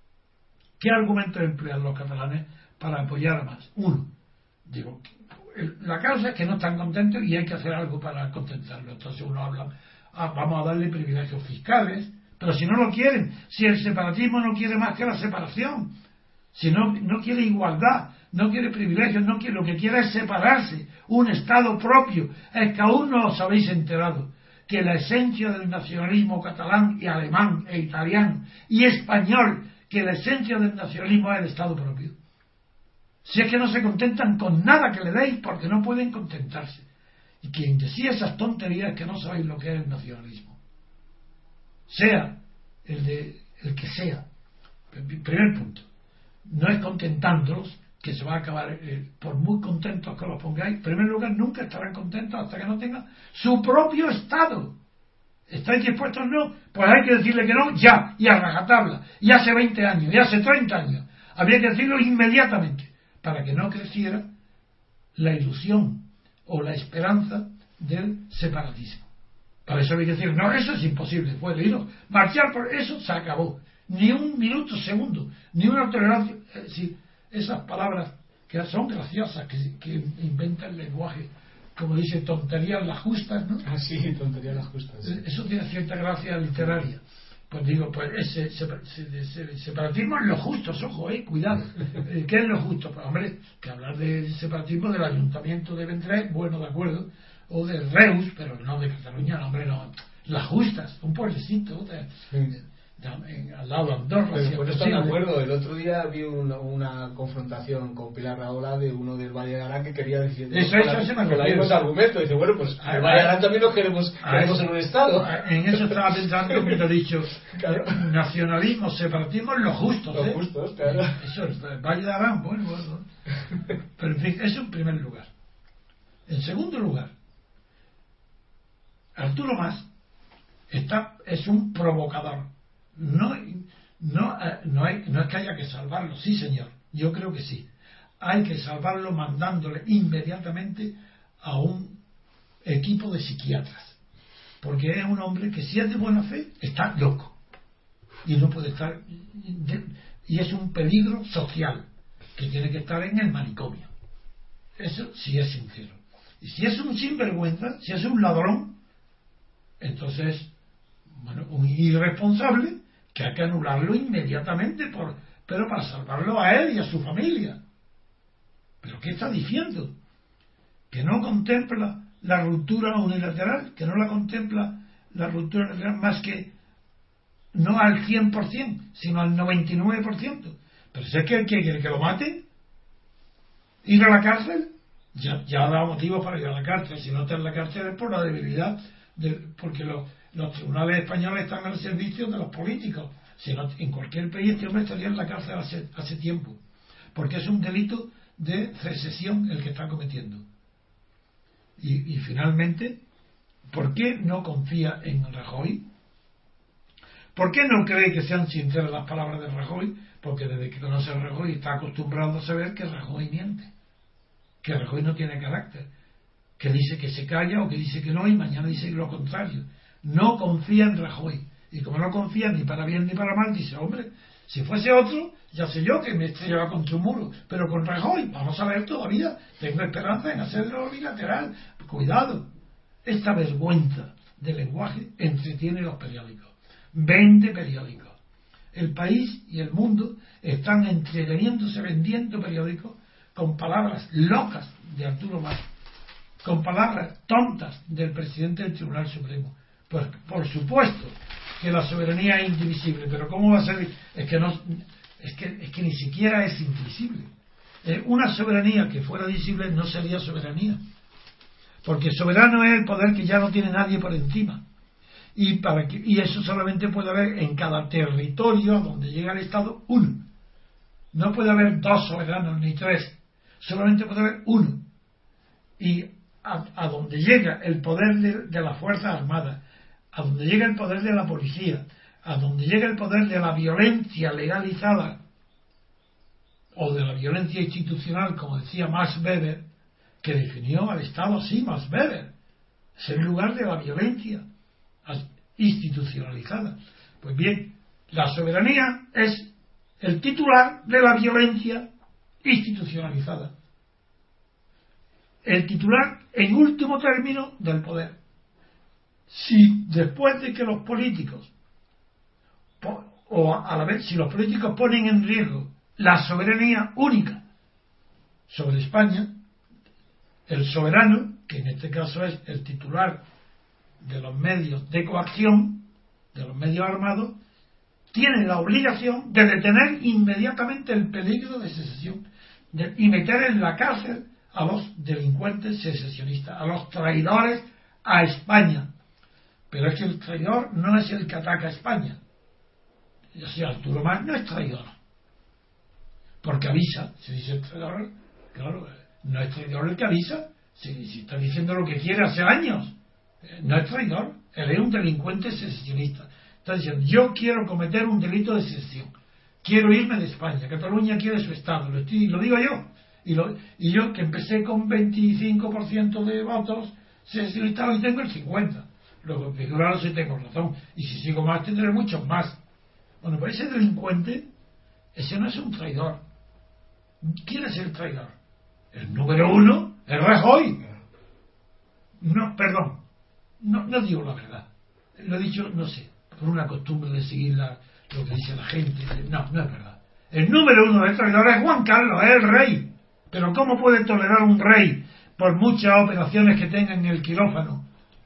¿Qué argumentos emplean los catalanes para apoyar a más? Uno, digo, la causa es que no están contentos y hay que hacer algo para contentarlos. Entonces uno habla, ah, vamos a darle privilegios fiscales, pero si no lo quieren, si el separatismo no quiere más que la separación, si no, no quiere igualdad, no quiere privilegios, no quiere, lo que quiere es separarse, un Estado propio. Es que aún no os habéis enterado que la esencia del nacionalismo catalán y alemán e italiano y español, que la esencia del nacionalismo es el Estado propio. Si es que no se contentan con nada que le deis porque no pueden contentarse. Y quien decía esas tonterías es que no sabéis lo que es el nacionalismo. Sea el de el que sea. Primer punto. No es contentándolos que se va a acabar, eh, por muy contentos que los pongáis. En primer lugar, nunca estarán contentos hasta que no tengan su propio Estado. ¿Estáis dispuestos? No. Pues hay que decirle que no ya, y a rajatabla, y hace veinte años, y hace treinta años. Habría que decirlo inmediatamente, para que no creciera la ilusión o la esperanza del separatismo. Para eso hay que decir, no, eso es imposible, puede ir, marchar por eso, se acabó. Ni un minuto, segundo, ni una tolerancia. Es decir, esas palabras que son graciosas, que, que inventa el lenguaje, como dice, tonterías las justas, ¿no? Ah, sí, tonterías las justas. Sí. Eso tiene cierta gracia literaria. Pues digo, pues ese, ese, ese separatismo es lo justo, ojo, eh, cuidado. ¿Qué es lo justo? Pues hombre, que hablar de separatismo del Ayuntamiento de Vendrés, bueno, de acuerdo, o de Reus, pero no de Cataluña, no, hombre, no. Las justas, un pueblecito de, de, de, al lado de Andorra. Pero por eso estoy de acuerdo. El otro día vi una, una confrontación con Pilar Rahola de uno del Valle de Arán que quería decir eso, eso, eso con los mismos argumentos. Dice, bueno, pues en el Valle de Arán también nos queremos, queremos en un Estado. En eso estaba pensando que te he dicho, claro. Nacionalismo, separatismo, los justos. Los ¿eh? justos, claro. Eso es, el Valle de Arán, bueno, bueno. Pero en fin, eso en primer lugar. En segundo lugar, Arturo Mas está, es un provocador. No, no, no, hay, no es que haya que salvarlo, sí señor, yo creo que sí. Hay que salvarlo mandándole inmediatamente a un equipo de psiquiatras. Porque es un hombre que si es de buena fe, está loco. Y no puede estar. Y es un peligro social, que tiene que estar en el manicomio. Eso sí es sincero. Y si es un sinvergüenza, si es un ladrón, entonces, bueno, un irresponsable que hay que anularlo inmediatamente, por, pero para salvarlo a él y a su familia. ¿Pero qué está diciendo? Que no contempla la ruptura unilateral, que no la contempla la ruptura unilateral más que no al cien por ciento, sino al noventa y nueve por ciento. Pero si es que el que quiere que lo maten, ir a la cárcel, ya, ya da motivo para ir a la cárcel. Si no está en la cárcel es por la debilidad, de, porque los, los tribunales españoles están al servicio de los políticos. Si no, en cualquier país este hombre estaría en la cárcel hace, hace tiempo, porque es un delito de secesión el que está cometiendo. Y, y finalmente, ¿por qué no confía en Rajoy? ¿Por qué no cree que sean sinceras las palabras de Rajoy? Porque desde que conoce a Rajoy está acostumbrado a saber que Rajoy miente, que Rajoy no tiene carácter, que dice que se calla o que dice que no y mañana dice lo contrario. No confía en Rajoy, y como no confía ni para bien ni para mal, dice, hombre, si fuese otro, ya sé yo que me estrellaba contra un muro, pero con Rajoy, vamos a ver todavía, tengo esperanza en hacerlo bilateral. Cuidado, esta vergüenza de lenguaje entretiene los periódicos, vende periódicos. El país y el mundo están entreteniéndose vendiendo periódicos con palabras locas de Arturo Mas, con palabras tontas del presidente del Tribunal Supremo. Pues por supuesto que la soberanía es indivisible, pero ¿cómo va a ser? Es que no, es que, es que ni siquiera es indivisible. Eh, una soberanía que fuera divisible no sería soberanía, porque soberano es el poder que ya no tiene nadie por encima. Y, para que, y eso solamente puede haber en cada territorio a donde llega el Estado uno. No puede haber dos soberanos ni tres, solamente puede haber uno. Y a, a donde llega el poder de, de las Fuerzas Armadas, a donde llega el poder de la policía, a donde llega el poder de la violencia legalizada o de la violencia institucional, como decía Max Weber, que definió al Estado así, Max Weber, es el lugar de la violencia institucionalizada. Pues bien, la soberanía es el titular de la violencia institucionalizada, el titular en último término del poder. Si después de que los políticos, o a la vez si los políticos ponen en riesgo la soberanía única sobre España, el soberano, que en este caso es el titular de los medios de coacción, de los medios armados, tiene la obligación de detener inmediatamente el peligro de secesión de, y meter en la cárcel a los delincuentes secesionistas, a los traidores a España. Pero es que el traidor no es el que ataca a España. Y así Arturo Mas no es traidor, porque avisa. Si dice el traidor, claro, no es traidor el que avisa. Si, si está diciendo lo que quiere hace años, no es traidor. Él es un delincuente secesionista. Está diciendo, yo quiero cometer un delito de secesión, quiero irme de España, Cataluña quiere su Estado, lo, estoy, lo digo yo, y, lo, y yo que empecé con veinticinco por ciento de votos secesionistas, hoy tengo el cincuenta por ciento. Luego, claro, si tengo razón, y si sigo más tendré muchos más. Bueno, pues ese delincuente, ese no es un traidor. ¿Quién es el traidor? El número uno, el Rajoy. No, perdón, no, no digo la verdad, lo he dicho, no sé, por una costumbre de seguir la, lo que dice la gente. No, no es verdad. El número uno del traidor es Juan Carlos, es el rey. Pero ¿cómo puede tolerar un rey, por muchas operaciones que tenga en el quirófano?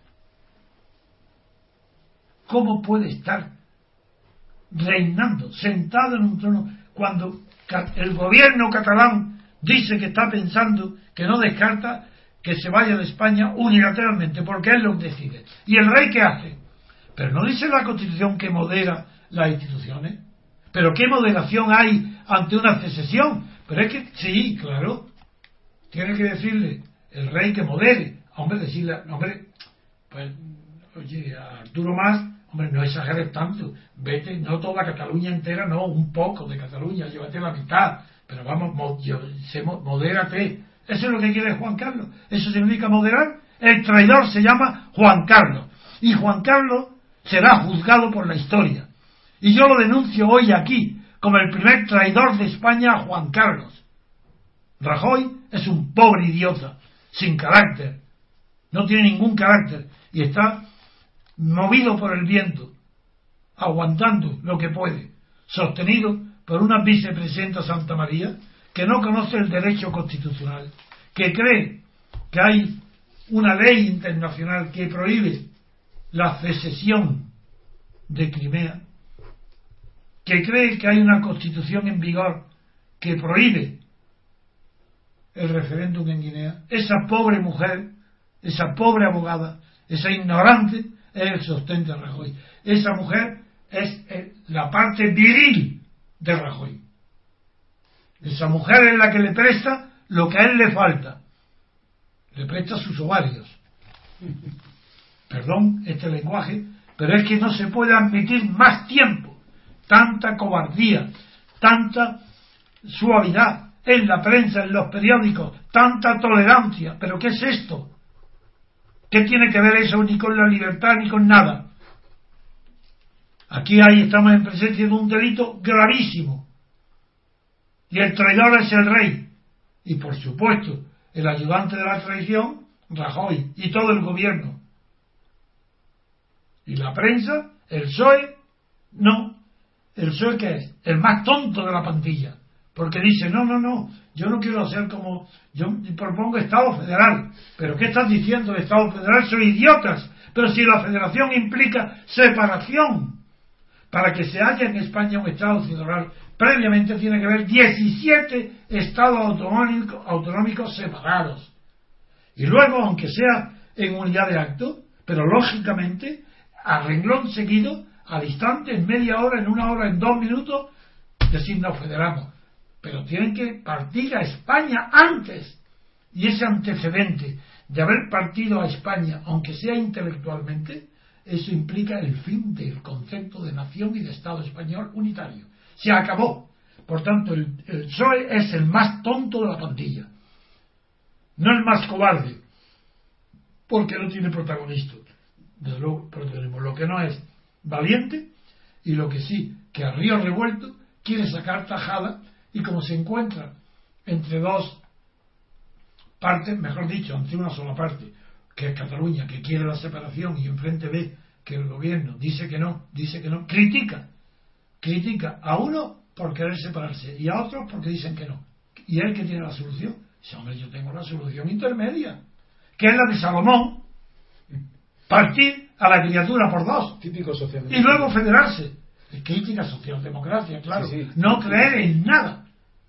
¿Cómo puede estar reinando, sentado en un trono, cuando el gobierno catalán dice que está pensando, que no descarta que se vaya de España unilateralmente, porque él lo decide? ¿Y el rey qué hace? Pero no dice la Constitución que modera las instituciones. ¿Pero qué moderación hay ante una secesión? Pero es que, sí, claro, tiene que decirle el rey que modere. Hombre, decirle, hombre, pues, oye, a Arturo Mas, hombre, no exageres tanto, vete, no toda Cataluña entera, no, un poco de Cataluña, llévate la mitad, pero vamos, mo, yo, se, modérate. Eso es lo que quiere Juan Carlos. Eso significa moderar. El traidor se llama Juan Carlos, y Juan Carlos será juzgado por la historia. Y yo lo denuncio hoy aquí como el primer traidor de España a Juan Carlos. Rajoy es un pobre idiota, sin carácter, no tiene ningún carácter, y está movido por el viento, aguantando lo que puede, sostenido por una vicepresidenta Santa María que no conoce el derecho constitucional, que cree que hay una ley internacional que prohíbe la secesión de Crimea, que cree que hay una constitución en vigor que prohíbe el referéndum en Guinea. Esa pobre mujer, esa pobre abogada, esa ignorante, es el sostén de Rajoy. Esa mujer es la parte viril de Rajoy. Esa mujer es la que le presta lo que a él le falta. Le presta sus ovarios. Perdón este lenguaje, pero es que no se puede admitir más tiempo tanta cobardía, tanta suavidad en la prensa, en los periódicos, tanta tolerancia. ¿Pero qué es esto? ¿Qué tiene que ver eso ni con la libertad ni con nada? Aquí ahí estamos en presencia de un delito gravísimo, y el traidor es el rey, y por supuesto el ayudante de la traición, Rajoy, y todo el gobierno. Y la prensa, el P S O E, no. ¿El P S O E qué es? El más tonto de la pandilla. Porque dice, no, no, no, yo no quiero hacer como... Yo propongo Estado federal. ¿Pero qué estás diciendo de Estado federal? Son idiotas. Pero si la federación implica separación. Para que se haya en España un Estado federal, previamente tiene que haber diecisiete Estados autonómicos, autonómicos separados. Y luego, aunque sea en unidad de acto, pero lógicamente, a renglón seguido, al instante, en media hora, en una hora, en dos minutos, decir nos federamos. Pero tienen que partir a España antes. Y ese antecedente de haber partido a España, aunque sea intelectualmente, eso implica el fin del concepto de nación y de Estado español unitario. Se acabó. Por tanto, el, el P S O E es el más tonto de la pandilla. No el más cobarde, porque no tiene protagonista. Desde luego, protagonismo. Lo que no es valiente, y lo que sí, que a río revuelto, quiere sacar tajada, y como se encuentra entre dos partes, mejor dicho, entre una sola parte, que es Cataluña, que quiere la separación, y enfrente ve que el gobierno dice que no, dice que no, critica, critica a uno por querer separarse y a otros porque dicen que no. Y él que tiene la solución, dice, hombre, yo tengo la solución intermedia, que es la de Salomón, partir a la criatura por dos, típico socialismo, y luego federarse. Crítica socialdemocracia, claro, sí, sí. no creer en nada.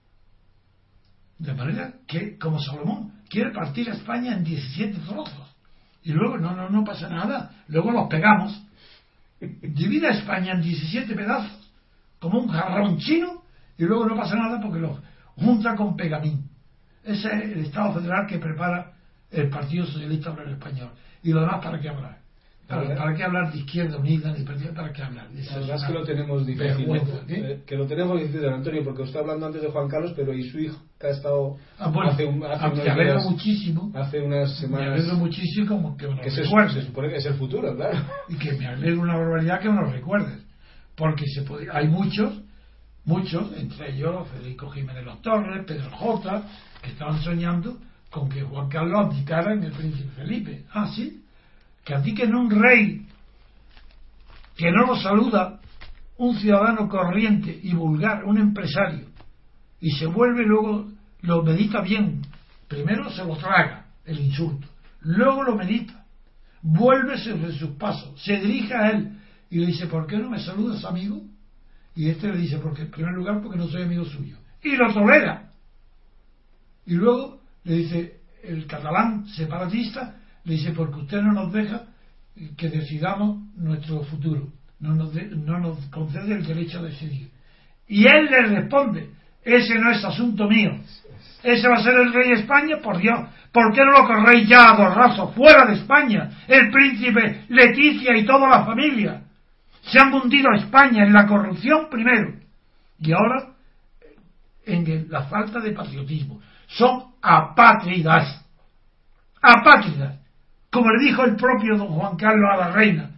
De manera que, como Salomón, quiere partir a España en diecisiete trozos. Y luego, no, no, no pasa nada. Luego los pegamos. Divide a España en diecisiete pedazos, como un jarrón chino, y luego no pasa nada porque los junta con Pegamín. Ese es el Estado federal que prepara el Partido Socialista Obrero Español. Y lo demás, ¿para qué hablar? ¿Para, ¿Para qué hablar de Izquierda Unida? Ni ¿Para qué hablar? La verdad es que lo tenemos difícil. ¿eh? Que lo tenemos difícil, don Antonio, porque usted hablando antes de Juan Carlos, pero y su hijo, que ha estado ah, bueno, hace, un, hace, unos días, muchísimo, hace unas semanas. Me alegro muchísimo como que me lo que se, recuerdes. se supone que es el futuro, claro. Y que me alegro una barbaridad que me lo recuerdes. Porque se puede, hay muchos, muchos, entre ellos Federico Jiménez Los Torres, Pedro J, que estaban soñando con que Juan Carlos abdicara en el príncipe Felipe. Ah, sí, que abdique en un rey que no lo saluda un ciudadano corriente y vulgar, un empresario, y se vuelve luego, lo medita bien, primero se lo traga el insulto, luego lo medita, vuelve sobre sus pasos, se dirige a él y le dice, ¿por qué no me saludas, amigo? Y este le dice, porque en primer lugar porque no soy amigo suyo, y lo tolera. Y luego le dice el catalán separatista, le dice, porque usted no nos deja que decidamos nuestro futuro, no nos, de, no nos concede el derecho a decidir. Y él le responde, ese no es asunto mío, ese va a ser el rey de España, por Dios, ¿por qué no lo corréis ya a gorrazo fuera de España? El príncipe, Leticia y toda la familia se han hundido a España en la corrupción primero y ahora en la falta de patriotismo. Son apátridas, apátridas, como le dijo el propio don Juan Carlos a la reina.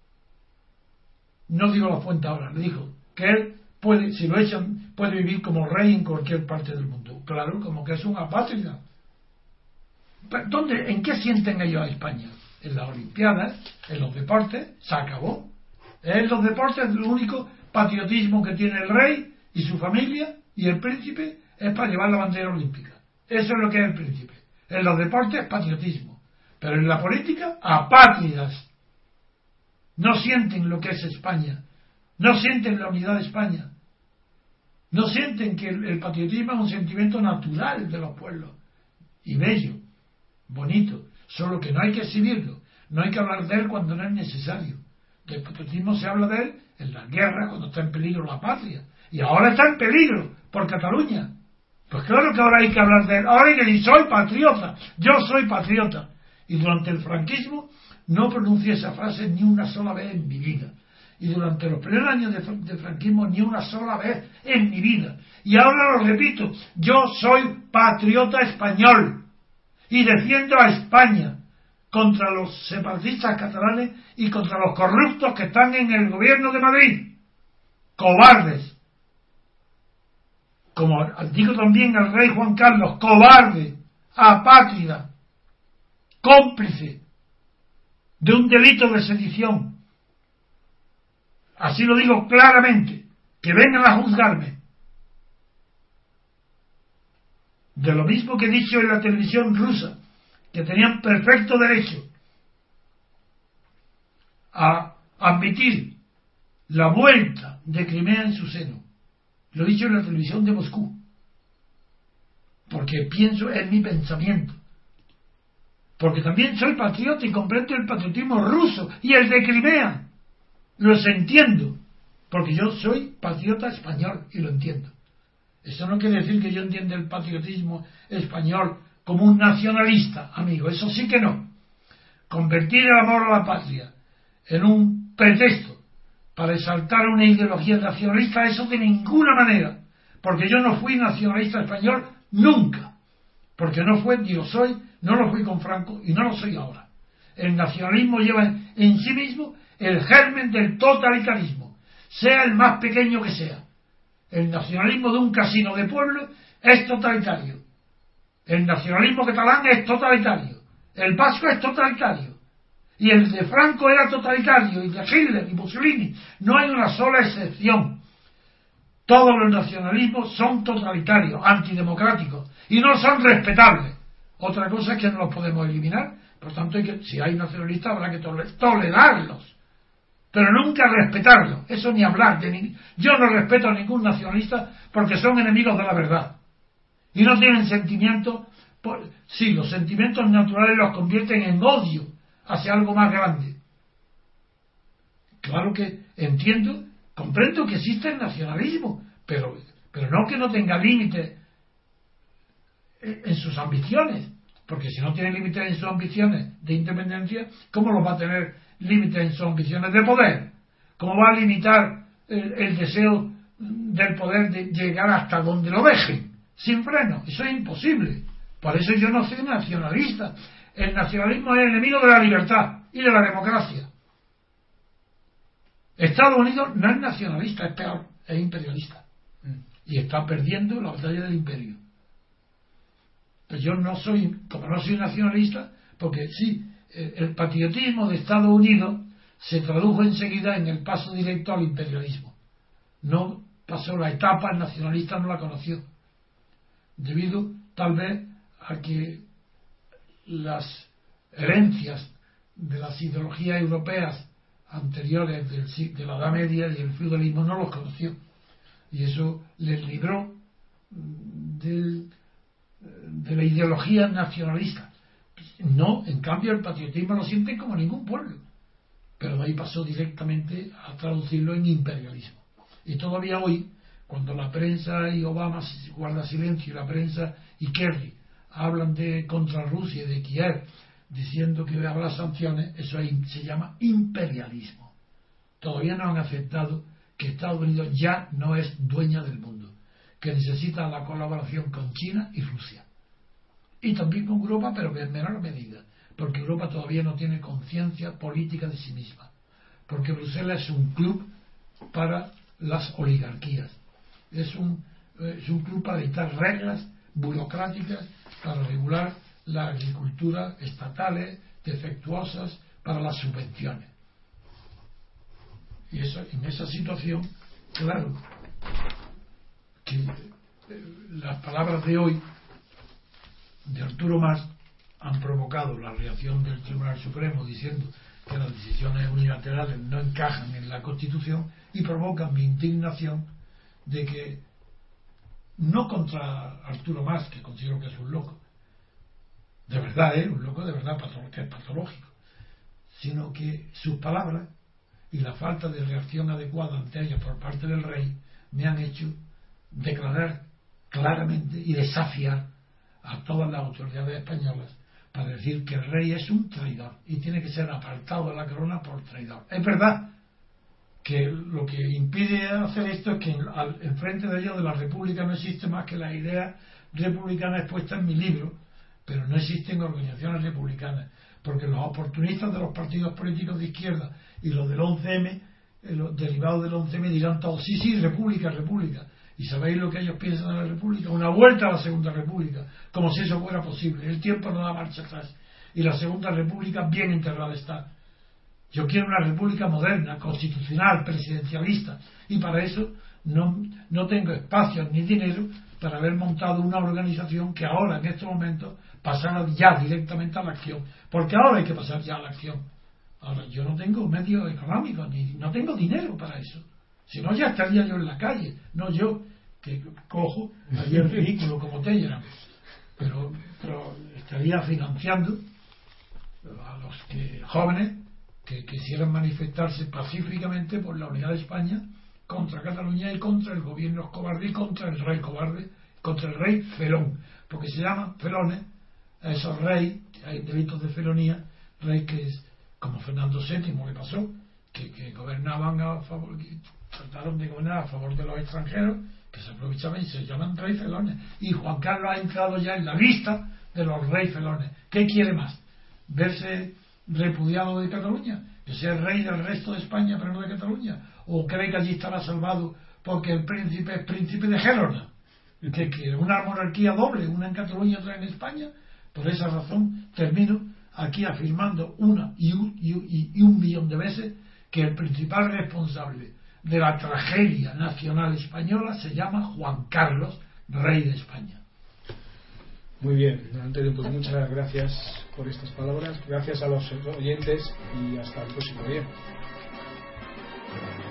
No digo la fuente ahora, le dijo que él puede, si lo echan, puede vivir como rey en cualquier parte del mundo. Claro, como que es un apátrida. ¿Dónde, en qué sienten ellos a España? En las Olimpiadas, en los deportes, se acabó. En los deportes el único patriotismo que tiene el rey y su familia y el príncipe es para llevar la bandera olímpica. Eso es lo que es el príncipe. En los deportes, patriotismo. Pero en la política, apátridas. No sienten lo que es España. No sienten la unidad de España. No sienten que el, el patriotismo es un sentimiento natural de los pueblos. Y bello, bonito. Solo que no hay que exhibirlo. No hay que hablar de él cuando no es necesario. Del patriotismo se habla de él en las guerras, cuando está en peligro la patria. Y ahora está en peligro por Cataluña. Pues claro que ahora hay que hablar de él. Ahora hay que decir, soy patriota. Yo soy patriota. Y durante el franquismo no pronuncié esa frase ni una sola vez en mi vida. Y durante los primeros años de, de franquismo ni una sola vez en mi vida. Y ahora lo repito, yo soy patriota español. Y defiendo a España contra los separatistas catalanes y contra los corruptos que están en el gobierno de Madrid. Cobardes. Como digo también al rey Juan Carlos, cobarde, apátrida, cómplice de un delito de sedición. Así lo digo claramente, que vengan a juzgarme. De lo mismo que he dicho en la televisión rusa, que tenían perfecto derecho a admitir la vuelta de Crimea en su seno. Lo he dicho en la televisión de Moscú, porque pienso, es mi pensamiento. Porque también soy patriota y comprendo el patriotismo ruso y el de Crimea. Los entiendo, porque yo soy patriota español y lo entiendo. Eso no quiere decir que yo entienda el patriotismo español como un nacionalista, amigo. Eso sí que no. Convertir el amor a la patria en un pretexto para exaltar una ideología nacionalista, eso de ninguna manera. Porque yo no fui nacionalista español nunca. Porque no fue, ni lo soy, no lo fui con Franco y no lo soy ahora. El nacionalismo lleva en sí mismo el germen del totalitarismo, sea el más pequeño que sea. El nacionalismo de un casino de pueblo es totalitario. El nacionalismo catalán es totalitario. El vasco es totalitario. Y el de Franco era totalitario, y de Hitler y Mussolini. No hay una sola excepción. Todos los nacionalismos son totalitarios, antidemocráticos, y no son respetables. Otra cosa es que no los podemos eliminar. Por tanto, hay que, si hay nacionalistas habrá que tolerarlos, pero nunca respetarlos. Eso ni hablar. De ni, yo no respeto a ningún nacionalista porque son enemigos de la verdad. Y no tienen sentimientos. Por, sí, los sentimientos naturales los convierten en odio hacia algo más grande. Claro que entiendo, comprendo que existe el nacionalismo, pero, pero no que no tenga límites en, en sus ambiciones. Porque si no tiene límites en sus ambiciones de independencia, ¿cómo los va a tener límites en sus ambiciones de poder? ¿Cómo va a limitar el, el deseo del poder de llegar hasta donde lo dejen? Sin freno. Eso es imposible. Por eso yo no soy nacionalista. El nacionalismo es enemigo de la libertad y de la democracia. Estados Unidos no es nacionalista, es peor, es imperialista. Y está perdiendo la batalla del imperio. Yo no soy, como no soy nacionalista, porque sí, el patriotismo de Estados Unidos se tradujo enseguida en el paso directo al imperialismo. No pasó la etapa nacionalista, no la conoció, debido tal vez a que las herencias de las ideologías europeas anteriores del, de la Edad Media y el feudalismo no los conoció, y eso les libró del de la ideología nacionalista. No, en cambio el patriotismo lo sienten como ningún pueblo, pero de ahí pasó directamente a traducirlo en imperialismo. Y todavía hoy, cuando la prensa y Obama guarda silencio, y la prensa y Kerry hablan de contra Rusia y de Kiev diciendo que habrá sanciones, eso ahí se llama imperialismo. Todavía no han aceptado que Estados Unidos ya no es dueña del mundo, que necesita la colaboración con China y Rusia. Y también con Europa, pero en menor medida, porque Europa todavía no tiene conciencia política de sí misma, porque Bruselas es un club para las oligarquías, es un, es un club para dictar reglas burocráticas para regular la agricultura estatales defectuosas, para las subvenciones. Y eso, en esa situación, claro, que las palabras de hoy de Arturo Mas han provocado la reacción del Tribunal Supremo diciendo que las decisiones unilaterales no encajan en la Constitución, y provocan mi indignación de que, no contra Arturo Mas, que considero que es un loco de verdad, ¿eh? un loco de verdad que es patológico, sino que sus palabras y la falta de reacción adecuada ante ellas por parte del rey me han hecho declarar claramente y desafiar a todas las autoridades españolas para decir que el rey es un traidor y tiene que ser apartado de la corona por traidor. Es verdad que lo que impide hacer esto es que al, enfrente de ellos de la república no existe más que la idea republicana expuesta en mi libro, pero no existen organizaciones republicanas, porque los oportunistas de los partidos políticos de izquierda y los del once eme, eh, los derivados del once eme, dirán todos sí, sí, república, república. ¿Y sabéis lo que ellos piensan de la república? Una vuelta a la segunda república, como si eso fuera posible. El tiempo no da marcha atrás, y la segunda república bien enterrada está. Yo quiero una república moderna, constitucional, presidencialista, y para eso no, no tengo espacios ni dinero para haber montado una organización que ahora, en estos momentos, pasara ya directamente a la acción, porque ahora hay que pasar ya a la acción. Ahora, yo no tengo medios económicos, ni no tengo dinero para eso. Si no, ya estaría yo en la calle, no yo, que cojo allí el ridículo como Telleran, pero, pero estaría financiando a los que, jóvenes que quisieran manifestarse pacíficamente por la unidad de España contra Cataluña y contra el gobierno cobarde y contra el rey cobarde, contra el rey felón, porque se llaman felones a esos reyes, hay delitos de felonía, rey que es como Fernando séptimo le pasó, que, que gobernaban a favor, trataron de gobernar a favor de los extranjeros, que se aprovechaban y se llaman rey felones, y Juan Carlos ha entrado ya en la lista de los rey felones. ¿Qué quiere más? ¿Verse repudiado de Cataluña? ¿Que sea rey del resto de España pero no de Cataluña? ¿O cree que allí estará salvado porque el príncipe es príncipe de Gerona, que quiere una monarquía doble, una en Cataluña y otra en España. Por esa razón termino aquí afirmando una y un, y, y un millón de veces que el principal responsable de la tragedia nacional española se llama Juan Carlos, rey de España. Muy bien, Antonio, pues muchas gracias por estas palabras, gracias a los oyentes y hasta el próximo día.